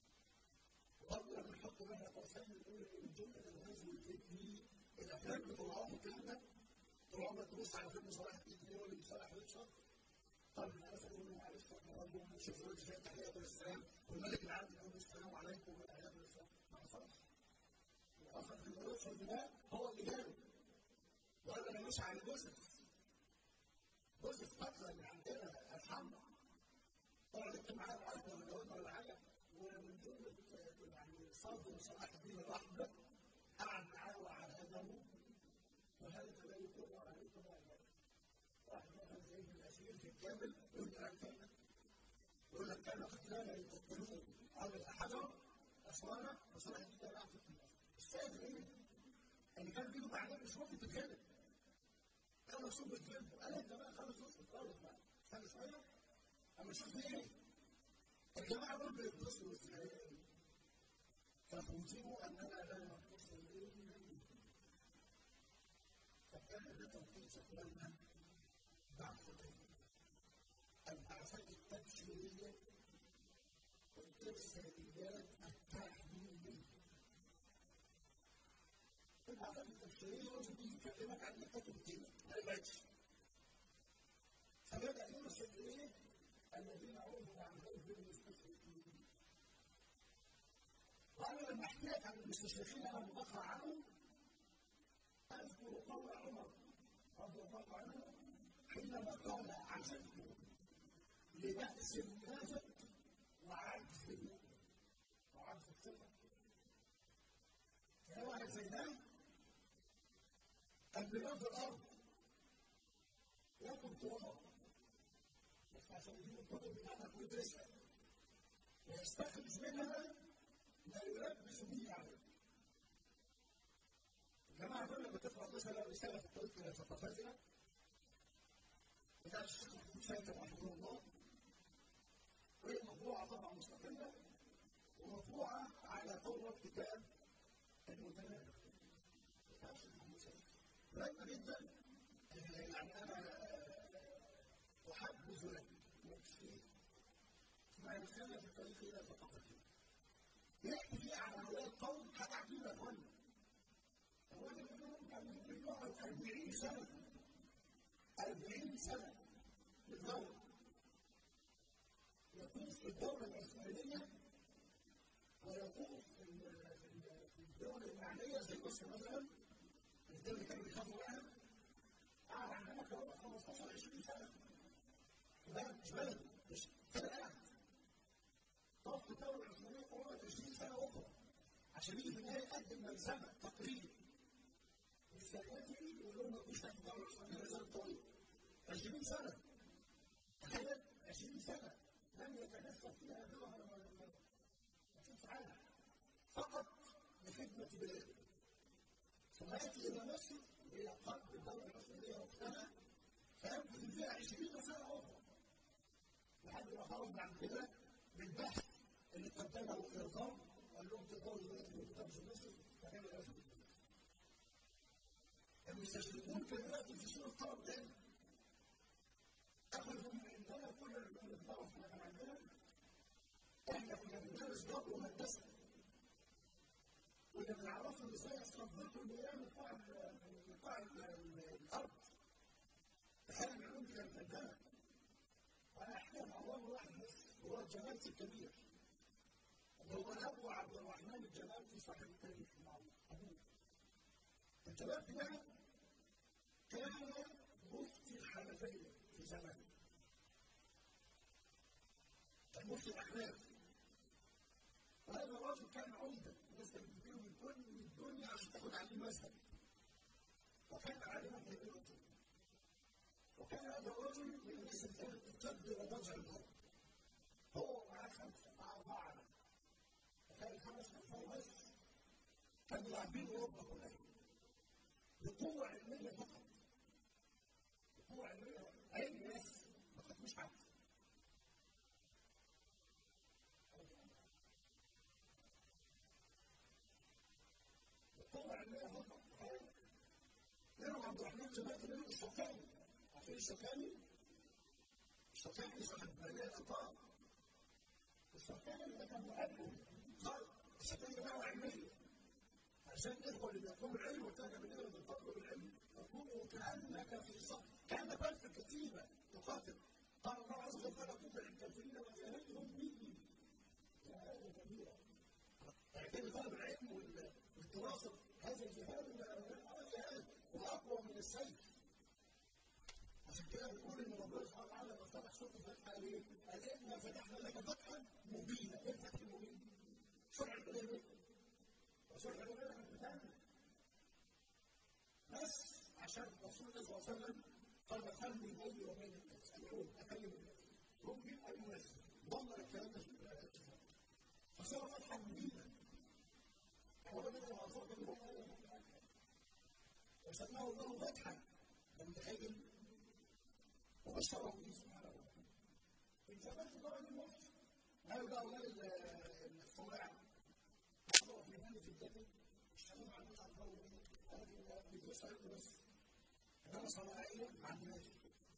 Speaker 1: وقبل ان نحط لها قوسين نقول ان جمله الغزو الفكري الافلام اللي طلعوها في الكلام ده طول عمرك تبص على فيلم صلاح الدين هو اللي صلاح ريتشارد قال الناس يقولوا معلش احنا برضه نشوف رد فيها تحيه السلام والملك العادل يقول السلام عليكم والاعياد والسلام ما حصلش. واخذ في ريتشارد ده هو اللي جاله وقال انا مش على جثث جثث قتلى اللي عندنا الحمراء طبعا انت معايا العقل ولا جاوبنا ولا حاجه ومن جمله يعني صادر صلاح الدين الرحمه قعد معاه وعهده وهذا لا يكون عليكم ولا واحد مثلا زي الاسير في الكامل يقول لك كان يقول لك كان قتلانا يقتلون على الحجر اسوانا وصلاح الدين ده قاعد في الناس. الشاهد ايه؟ اللي كان بيجوا بعدين مش ممكن تتكلم. كانوا صوب الجلد قال انت بقى خلص نص الطرف بقى استنى شويه اما شوف ايه الجماعه دول بيتصلوا ازاي ففوجئوا اننا لا نتصل الا فكان لتنفيذ صفواننا بعثتين البعثات التبشيريه والترساليات التحليليه. البعثات التبشيريه لازم يجي يكلمك عن الكتب الدينيه ما يبعدش. فبدأ يرسل إليه الذين عرضوا عن غير المستشرقين. وأنا لما أحكي لك عن المستشرقين أنا مبقى عنهم أذكر قول عمر رضي الله عنه حينما قال عجبت لبأس المنافق وعجز المؤمن وعجز الثقة. كان واحد زي ده البلاد في الأرض ياكل تراب بس عشان يجيب الكتب بتاعتك ويدرسها ويستخرج منها ما يلبس به عليه. الجماعة دول لما تقرأ مثلا رسالة في الطريق إلى ثقافتنا بتاع الشيخ محمود شاكر رحمه الله وهي مطبوعة طبعا مستقلة ومطبوعة على طور كتاب المتنبي بتاع الشيخ محمود شاكر. مهمة جدا يعني أنا أحبذ لك نفسي مع رسالة في الطريق إلى ثقافتنا يحكي فيها عن هؤلاء القوم حاجة عجيبة أخوانا. الراجل منهم كان بيقعد أربعين سنة أربعين سنة في الدولة يطوف في الدولة العثمانية ويطوف في الدول المعنيه زي مصر مثلا، الدول اللي كانوا بيخافوا منها قعد عندنا كمان خمستاشر عشرين سنه. بلد مش بلد مش فرقات. طب في الدوله العثمانيه قرابه عشرين سنه اخرى عشان يجي في النهايه يقدم ملزمه تقرير للسياسي يقول لهم ما تجوش تحت الدوله العثمانيه زي الطريق. عشرين سنه. تخيل عشرين سنه لم يتكسر فيها دول ما فيش حاجه. فقط لخدمه بلاده. ثم ياتي الى مصر الى قلب الدوله العثمانيه وقتها فيمكث فيها عشرين سنه اخرى. لحد ما خرج بعد كده بالبحث اللي قدمه النظام قال لهم تقدروا دلوقتي ما تقدرش مصر فكان الاسد. المستشرقون كانوا ياتوا في صوره طلب تاني. اخذوا من عندنا كل العلوم الضعف اللي كان عندنا. احنا كنا بندرس ضرب وهندسه. كنا بنعرفهم ازاي يستنبطوا المياه من قاع من قاع الارض. تخيل العلوم دي كانت عندنا. وانا احكي لك الله واحد بس هو الجمالسي الكبير. هو ابو عبد الرحمن الجمالسي صاحب التاريخ المعروف. الجمالسي ده كان مفتي الحنفيه في زمانه. كان مفتي الاحناف. وهذا الرجل كان عمده، الناس كانت بتجيله من كل الدنيا عشان تاخد عليه مذهب. وكان عالما كبيرا. وكان هذا الرجل من الناس اللي كانت تقدر وضع الارض. هو معاه خمسه مع اربعه. وكان خمس انفار بس كانوا لاعبين اوروبا كلها. بقوه علميه فقط. بقوه علميه علم بس فقط مش عارف. بقوه علميه فقط. منهم عبد الرحمن جمال منهم الشوكاني. عارفين الشوكاني؟ الشوكاني صاحب بني الأطار. الشوكاني ده كان مؤلف قال الشوكاني ده علمي عشان يدخل اللي يقوم العلم وتاجر من هنا بالطلب العلم تقول كأنك في صف كأنك ألف كتيبة تقاتل. قال الله عز وجل فلا تطع الكافرين وجاهدهم به. جهاد كبيرة. يعني طلب العلم والدراسة هذا الجهاد جهاد وأقوى من السيف. عشان كده بنقول ان ربنا سبحانه وتعالى لما فتح سوره الفتح قال ايه؟ قال انا فتحنا لك فتحا مبينا. ايه الفتح المبين؟ شرع العلم. وشرع العلم بتاعنا. بس عشان الرسول صلى الله عليه وسلم قال خلي بيني وبين الناس العلوم اكلم الناس. ممكن اي ناس ضمن الكلام ده في الكتاب. فصار فتحا مبينا. هو ده اللي وصلت له وسماه الله فتحا. متخيل؟ وبشره به سبحانه وتعالى. انتبهت طبعا الموت. قالوا بقى اولاد الصواعق. وصلوا في مهنه الجبل. الشباب عندهم عباره ايه؟ قالوا بيدرس عليكم بس. انما صناعيه ما عندناش.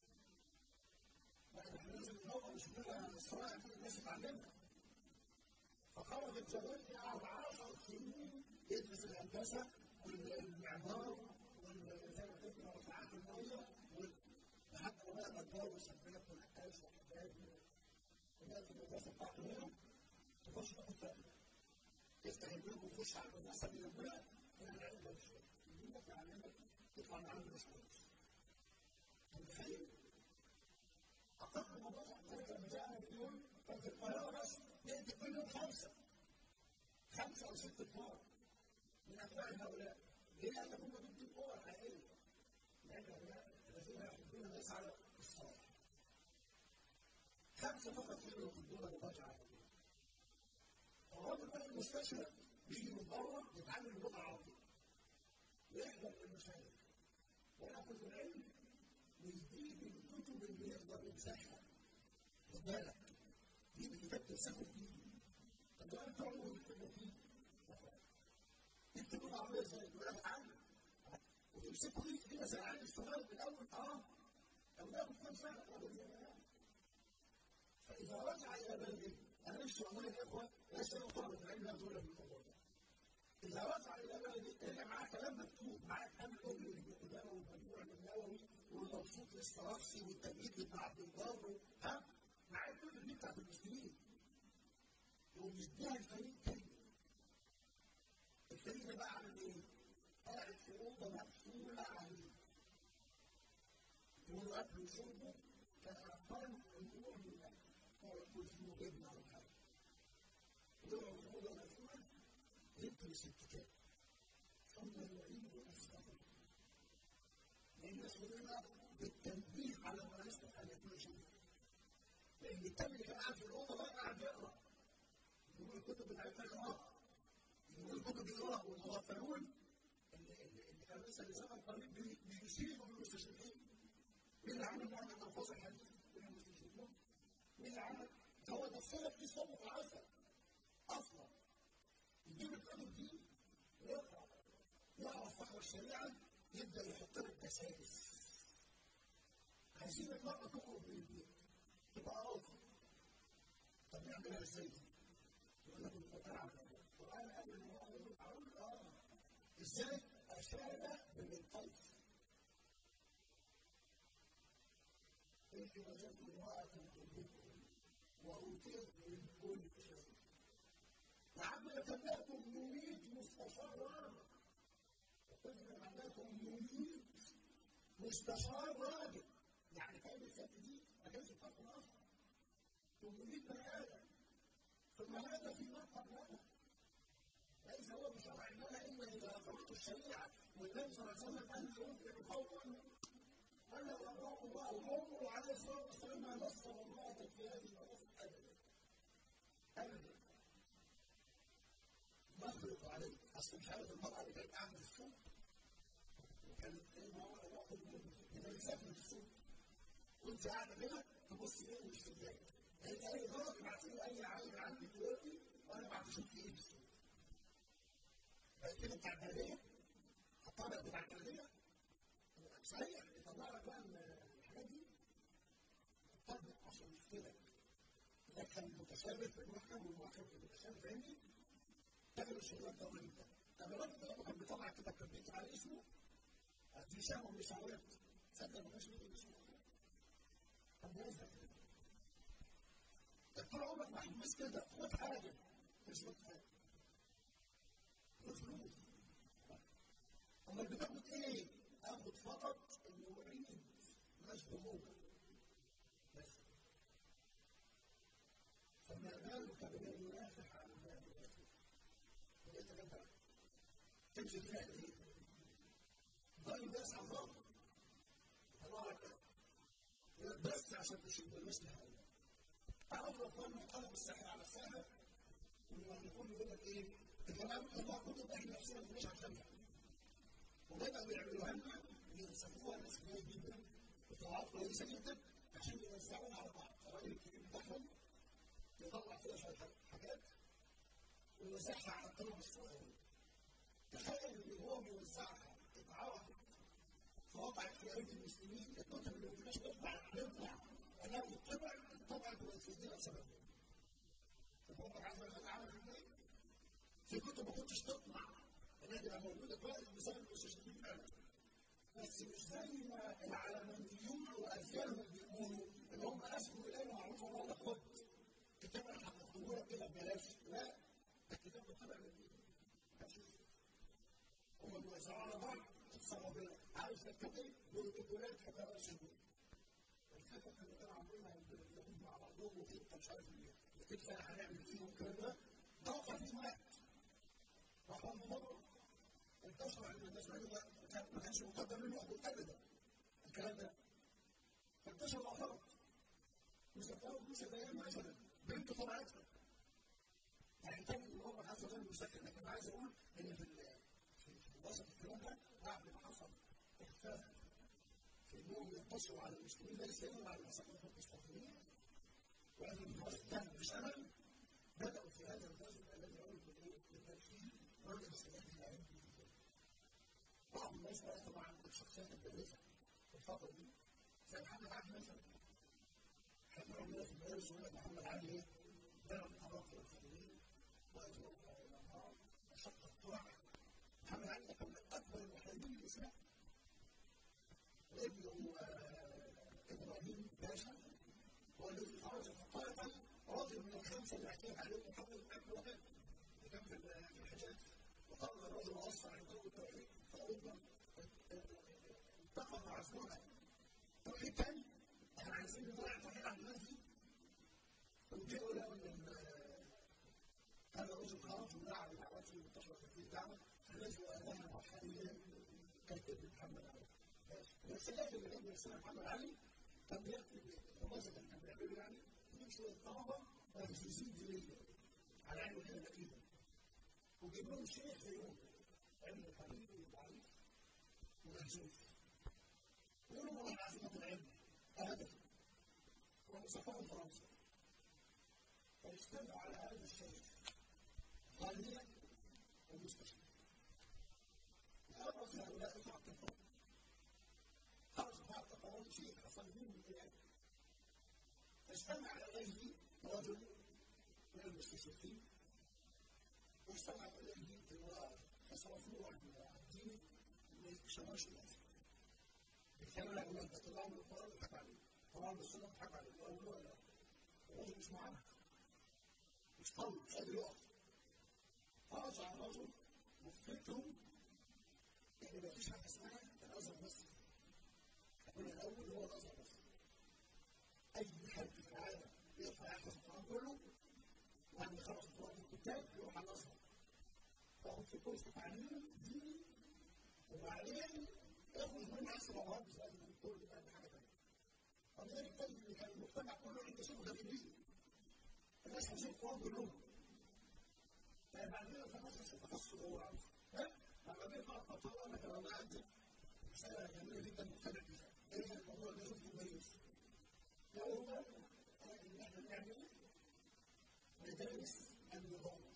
Speaker 1: لكن احنا لازم ندور نشوف لها الصناعه دي الناس تتعلمها. فخرج الجبل قعد عشر سنين يدرس الهندسه والمعمار وزي ما قلت رفعات الميه لحد ما بقى نجار وسباك ونقاش وحداد وبقت المدرسه بتاعته هنا تخش تاخد فقه. تفتح الباب وتخش على المدرسه اللي جنبها تلاقي العلم ده مش يجيب لك يعلمك تطلع من عنده مش كويس. متخيل؟ أقل مدرسة حضرتك لما جاءنا اليوم كان في القاهرة بس بيدي كل يوم خمسة. خمسة أو ست كبار من أبناء هؤلاء. ليه؟ لأن هم ضد القوى الحقيقية. لأن هؤلاء الذين يحبون الناس على الصلاح. خمسة فقط كانوا يحبون المراجعة. الراجل بقى المستشرق بيجي من بره يتعلم اللغة العربية. ويحضر المشايخ. ويأخذ العلم ويجيب الكتب اللي يقدر يمسحها. خد بالك. يجيب الكتاب تمسحه بإيده. طب ده أنت عمره يكتبه فيه. يكتبوا العربية ازاي؟ يقول لك اتعلم. وتمسكوا ايدك كده زي العيال الصغير في الاول اه لو ياخد كام سنه قبل زي ما فاذا رجع الى بلده انا نفسي والله يا اخوه ليس له طلبه العلم لا تقول في الموضوع ده. اذا رجع الى بلده تلاقي معاه كلام مكتوب معاه كلام الام اللي قدامه والمجموع النووي والمبسوط الاسترخسي والتمهيد لابن عبد البر ها معاه الكتب دي بتاعت المسلمين. ومديها الفريق كامل. الفريق ده في أوضة مقفولة عليه. يقولوا أكل وشربه كان أقل الأمور من الأكل. هو يقول فيه جبنة أو حاجة. يقعد في أوضة مقفولة يدخل ستات. ثم يعيد نفسه. لأن الناس بالتنبيه على ما يصلح أن يكون شيء. لأن التاني اللي كان قاعد في الأوضة بقى قاعد يقرأ. يقول الكتب بتاعتنا يقرأ. يقول الكتب بيقرأ والمغفلون اللي كانوا لسه لسان قريب بيشيلوا بالمستشرقين. مين اللي عمل نوع من ألفاظ الحديث؟ من المستشرقين. مين اللي عمل؟ هو ده السبب في صوم العسل. أصلا. يجيب الكتب دي ويقرأ. يعرف فقه الشريعة يبدأ يحط لك دسائس. عايزين المرأة تخرج من البيت. تبقى راضي. طب نعملها ازاي دي؟ يقول لك المتابعة. القرآن قال المرأة بالمعروف اه. ازاي؟ أشار بالقيس. إن وجدت امرأة تحبكم وأوتيت من كل شيء. وعملت لكم ثمانمائة مستشار راجل. وقدم عندكم ثمانمائة مستشار راجل. يعني كان الست دي ما كانش بتاكل اصلا. ثمانمائة بني ادم. ثم هذا في مطلب لنا. ليس هو بشرع لنا الا اذا اقرت الشريعه والنبي صلى الله عليه وسلم قال ينكر قوما قال الله الله الامر عليه الصلاه والسلام ما نص امراه في هذه النص ابدا. ابدا. نفرض عليه. اصل مش عارف المراه اللي كانت قاعده في السوق وكانت المراه واحد من السكن في السوق. وانت قاعده كده تبص ليه مش في الجاي. انت اي غلط ابعت لي اي عيل عندي دلوقتي وانا ابعت اشوف ايه في السوق. بعد كده بتاع التربيه الطابق بتاع التربيه صحيح يطلع لك بقى الحاجات دي. الطابق عشان يفترق. اذا كان متشابه في المحكم والمحكم في المتشابه فاهمني؟ تعمل الشغلات ده الراجل ده. طب الراجل ده كان بيطلع كده كان بيكتب على اسمه دي شامه مش عارف. تصدق ما كانش بيكتب اسمه. طب لازم طول عمرك محبوس كده خد حاجه مش خد حاجه خد فلوس. امال بتاخد ايه؟ اخد فقط المعين مش همومه بس. فما بالك بمن ينافح عن ذلك. انت كده تمشي فيها ايه؟ ضل الناس على الظهر. الله اكبر. بس عشان تشوف المصلحه. تعرفوا اخوان القلم الساحر على الساحر والمؤلفون يقول لك ايه؟ الكلام الله كتب احنا نفسنا مش عارفينها. وبداوا يعملوها لنا ينسفوها ناس كويس جدا بطلعات كويسه جدا عشان يوزعوها على بعض. الراجل الكبير بتاعهم يطلع فيها شويه حاجات ويوزعها على الطلبه الصغيرين. تخيل ان هو بيوزعها اتعرفت فوقعت في ايدي المسلمين. الكتب اللي ما كناش بنطبع نطبع انها بتطبع طبعا بتفيدنا بسببها. فهم عايزين نتعامل في البيت. في كتب ما كنتش تطلع انها تبقى موجوده كويس بسبب المستشرقين فعلا. بس مش زي ما العلمانيون وازيالهم بيقولوا ان هم اسكوا اليه معروف الله ده خد كتاب احنا هنكتبه لك كده ببلاش. لا الكتاب ده طلع من ايه؟ هم بيوزعوا على بعض تتصرف عايز تكتب بروتوكولات كتاب الشهور. الكتاب اللي كانوا عاملينها اليهود مع بعضهم وكده مش عارف ايه. الكتاب اللي هنعمل فيه والكلام ده ده وقع فيه مات. راحوا مرة انتشر عند الناس ما كانش مقدر منه أبو أبدا الكلام ده. فانتشر غلط. وسبتها موسى دايما مثلا بنته طلعتها. يعني كان الله عز وجل مسكن. لكن عايز أقول إن في في وسط الكلام ده بعد ما حصل إخفاء في إنهم ينتصروا على المسلمين ليس إلا على مساكن المستضعفين وأن الناس كان مش أمل. بدأوا في هذا الغزو الذي يعود بالتدخين رجل سلاح العلم في الدنيا. بعض الناس بقى طبعا الشخصيات البارزة في الفترة دي زي محمد علي مثلا. احنا عندنا في المدارس يقول لك محمد علي ايه؟ ضرب الطبق والخليل وأجروا الأنهار وشق الطرق. محمد علي ده كان من أكبر المحاربين الإسلام. وابنه إبراهيم باشا هو الذي خرج قائدا راجل من الخمسة اللي احكيت عليهم محمد بن وهاب اللي كان في الحجاز. وقال الرجل وصى عن قوة التوحيد في أوروبا اتفق وعزمونا. توحيد تاني احنا عايزين نراعي توحيد عن الناس دي. ونجيبوا لو ان هذا الرجل خرج ودعا بدعوته وانتشر في الدعوه فنزل اذان روحانيا كاتب محمد علي. الرسالات اللي كان بيرسلها محمد علي كان بيكتب خلاصه كان بيعملوا يعني يجيب شويه طلبه مهزوزين دينيا على عينه كده نتيجه. وجيب لهم شيخ زيهم علم الحديث والتعريف ومهزوز. يقولوا والله عايزين العلم هدف ومسافرهم فرنسا. فاجتمعوا على هذا الشيخ غاليا ومستشفى. أبرز هؤلاء معتقون. خرج معتقون شيء حصل منه الآن. فاجتمع عليه رجل من المستشرقين واجتمع عليه امرأة فصرفوه عن الدين لشماش الأسد. بالكلام له أن تطلعوا من القرآن وضحك عليه. القرآن والسنة ضحك عليه. قالوا لا لا الرجل مش معانا. مش قوي مش قادر يقف. فرجع الرجل مفكرهم ان مفيش حاجه اسمها الازهر بس. كنا الاول هو الازهر بس. اي حد في العالم يطلع يحفظ القران كله وعند خمس اطوار في الكتاب يروح على الازهر. فاخد في كورس تعليم ديني وبعدين ياخذ من عصر الغرب زي الدكتور بتاع حاجه ثانيه. فلذلك تجد كان المجتمع كله عنده شبه غريبين. الناس حافظين القران كلهم. فبعدين تخصص التخصص اللي هو عاوزه. لما بيقرا الفتاوى انا كمان عندي رساله جميله جدا مختلفه فيها. ايه الموضوع اللي يمكن يميز؟ هو ان احنا نعمل مدارس النظام.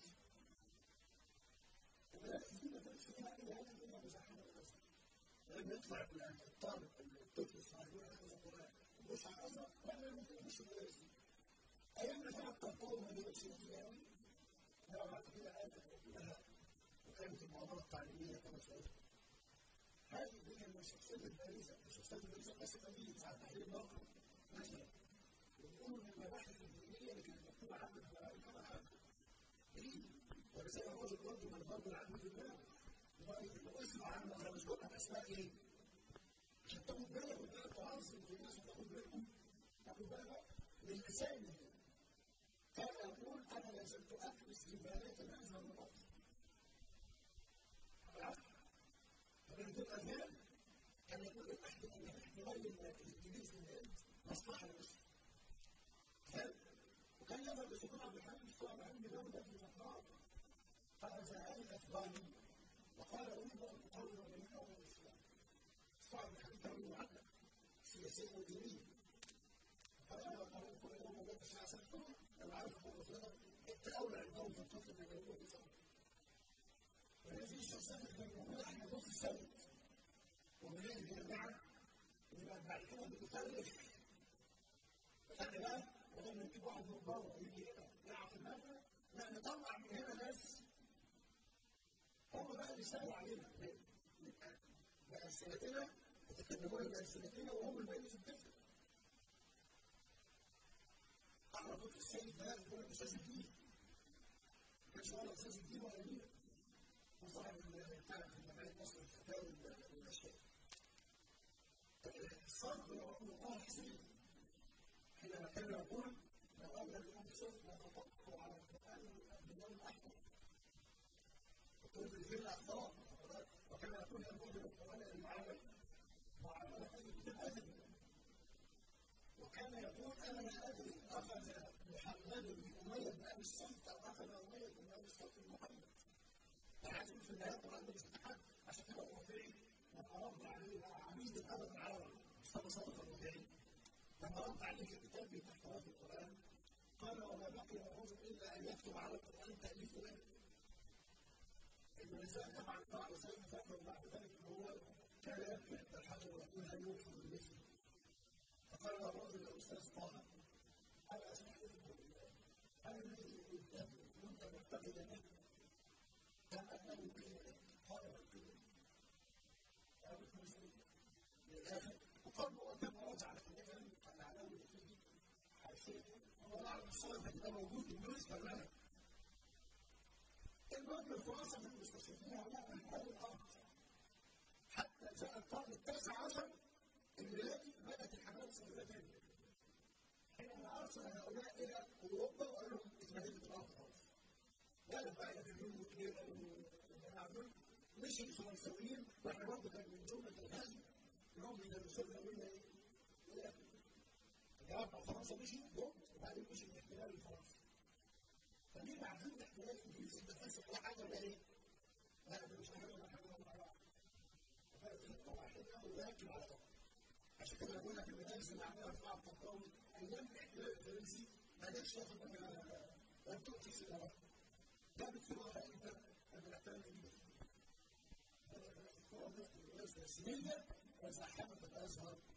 Speaker 1: المدارس دي مدارس فيها ايه هذا الدنيا مزاحمه للازهر. لما يطلع الطالب الطفل الصغير يحفظ القران ويخش على الازهر لا ممكن يخش المدارس دي. ايام كانت تطور مدارس الاسلام بعد كده قالت لها وكانت المعضله التعليميه كما سألت. هذه هي الشخصيه البارزه، الشخصيه البارزه قصه دي ساعه تحرير الواقع مثلا. ويقولوا ان المباحث الدينيه اللي كانت مكتوبه عنها في العالم كما عنها. ليه؟ ورسائل الرجل برضه من برضه العلم في الله. واسمع عنه انا مش بقول اسماء ايه؟ عشان تاخد بالك وتبقى تعظم في الناس وتاخد بالكم تاخد بالك للاسامي. كان يقول انا لازلت اكنس جبالات الازهر من الارض. فمن دون اذان كان يقول الاحتمال ان احتمال الانجليز للهند مصلحه لمصر. وكان يذهب لسلطان عبد الحميد الصعب عند دوله في البحران. فاذا الافغاني وقال اريد ان اطور بيننا وبين الاسلام. الصعب عبد الحميد كان معلق سياسيا ودينيا. فقال له قالوا كل يوم وجدت الساعه سبعه انا عارف ان الاسلام انت اولى عندهم في الطفل من الجنوب والشرق. وهذه الشخصيات اللي موجوده احنا نص السنه. ومنين يا جماعه؟ يبقى بعد كده بتتالف. فخلي بالك بدل نجيب واحد من بره يجي هنا يلعب في المبنى لا نطلع من هنا ناس هم بقى اللي يسالوا علينا. بقى السنتين يتكلمون بألسنتنا وهم الباقيين في الطفل. أنا قلت السيد ده يقول لك أستاذ الدين. ما كانش ولا أستاذ الدين ولا مين. وصاحب بتاع في جمعية مصر الفتاوى والأشياء. الصبر يقول الله حسين. حينما كان يقول لو أن اليوم صرت لتطبقوا على القرآن بالنوم الأحمر. وتقول لي الأخبار وكان يقول يقول القرآن المعامل معاملة بالأدب. وكان يقول أنا لا أدري أخذ محمد بن أمية بن أبي الصلت أو أخذ أمية بن أبي الصلت بن محمد. فعايزين في النهاية القرآن مش متحد عشان كده الرافعي لما رد عليه عميد الأدب العربي مصطفى صادق الرافعي لما رد عليه في كتابه تحت راس القرآن قال وما بقي الرجل إلا أن يكتب على القرآن تأليف له. الإنسان طبعا قرأ سيد فاكر بعد ذلك إن هو كان يبكي عند الحجر ويقول هل يوحى بمثله. فقال له الرجل يا أستاذ طه أنا أسمح لك هل الذي كنت معتقدا به كان أنه قيل قال القيل قال المسلم للآخر وقال وكان راجع على النجم قال على فيه حاشيته والله أعلم الصلاة ده موجود بالنسبة لنا. المهم الخلاصة من المستشرقين هؤلاء من حول الأرض حتى في القرن التاسع عشر الميلادي بدأت الحملات الصليبية. حينما أرسل هؤلاء إلى أوروبا وقال لهم إسرائيل تبقى خلاص. قالوا بقى يدرون وكبيرة ويعملون مش الفرنساويين واحنا برضه كان من جملة الهزم انهم يدرسونا لنا ايه؟ الجواب بتاع فرنسا مشي ضد وبعدين مشي الاحتلال الفرنسي. فليه بعدين الاحتلال الانجليزي انت تحس ولا حاجه ولا ايه؟ لا ده مش حاجه ولا حاجه ولا حاجه. فكانت خطه واحده وراكب على بعض. عشان كده بقول لك المدارس اللي عملها رفاعه الطهطاوي ايام الاحتلال الفرنسي ما قدرش ياخد منها لم تؤتي سلاح. جابت سلاح امتى؟ قبل الاحتلال الانجليزي. الرسمية وزحمت الأزهر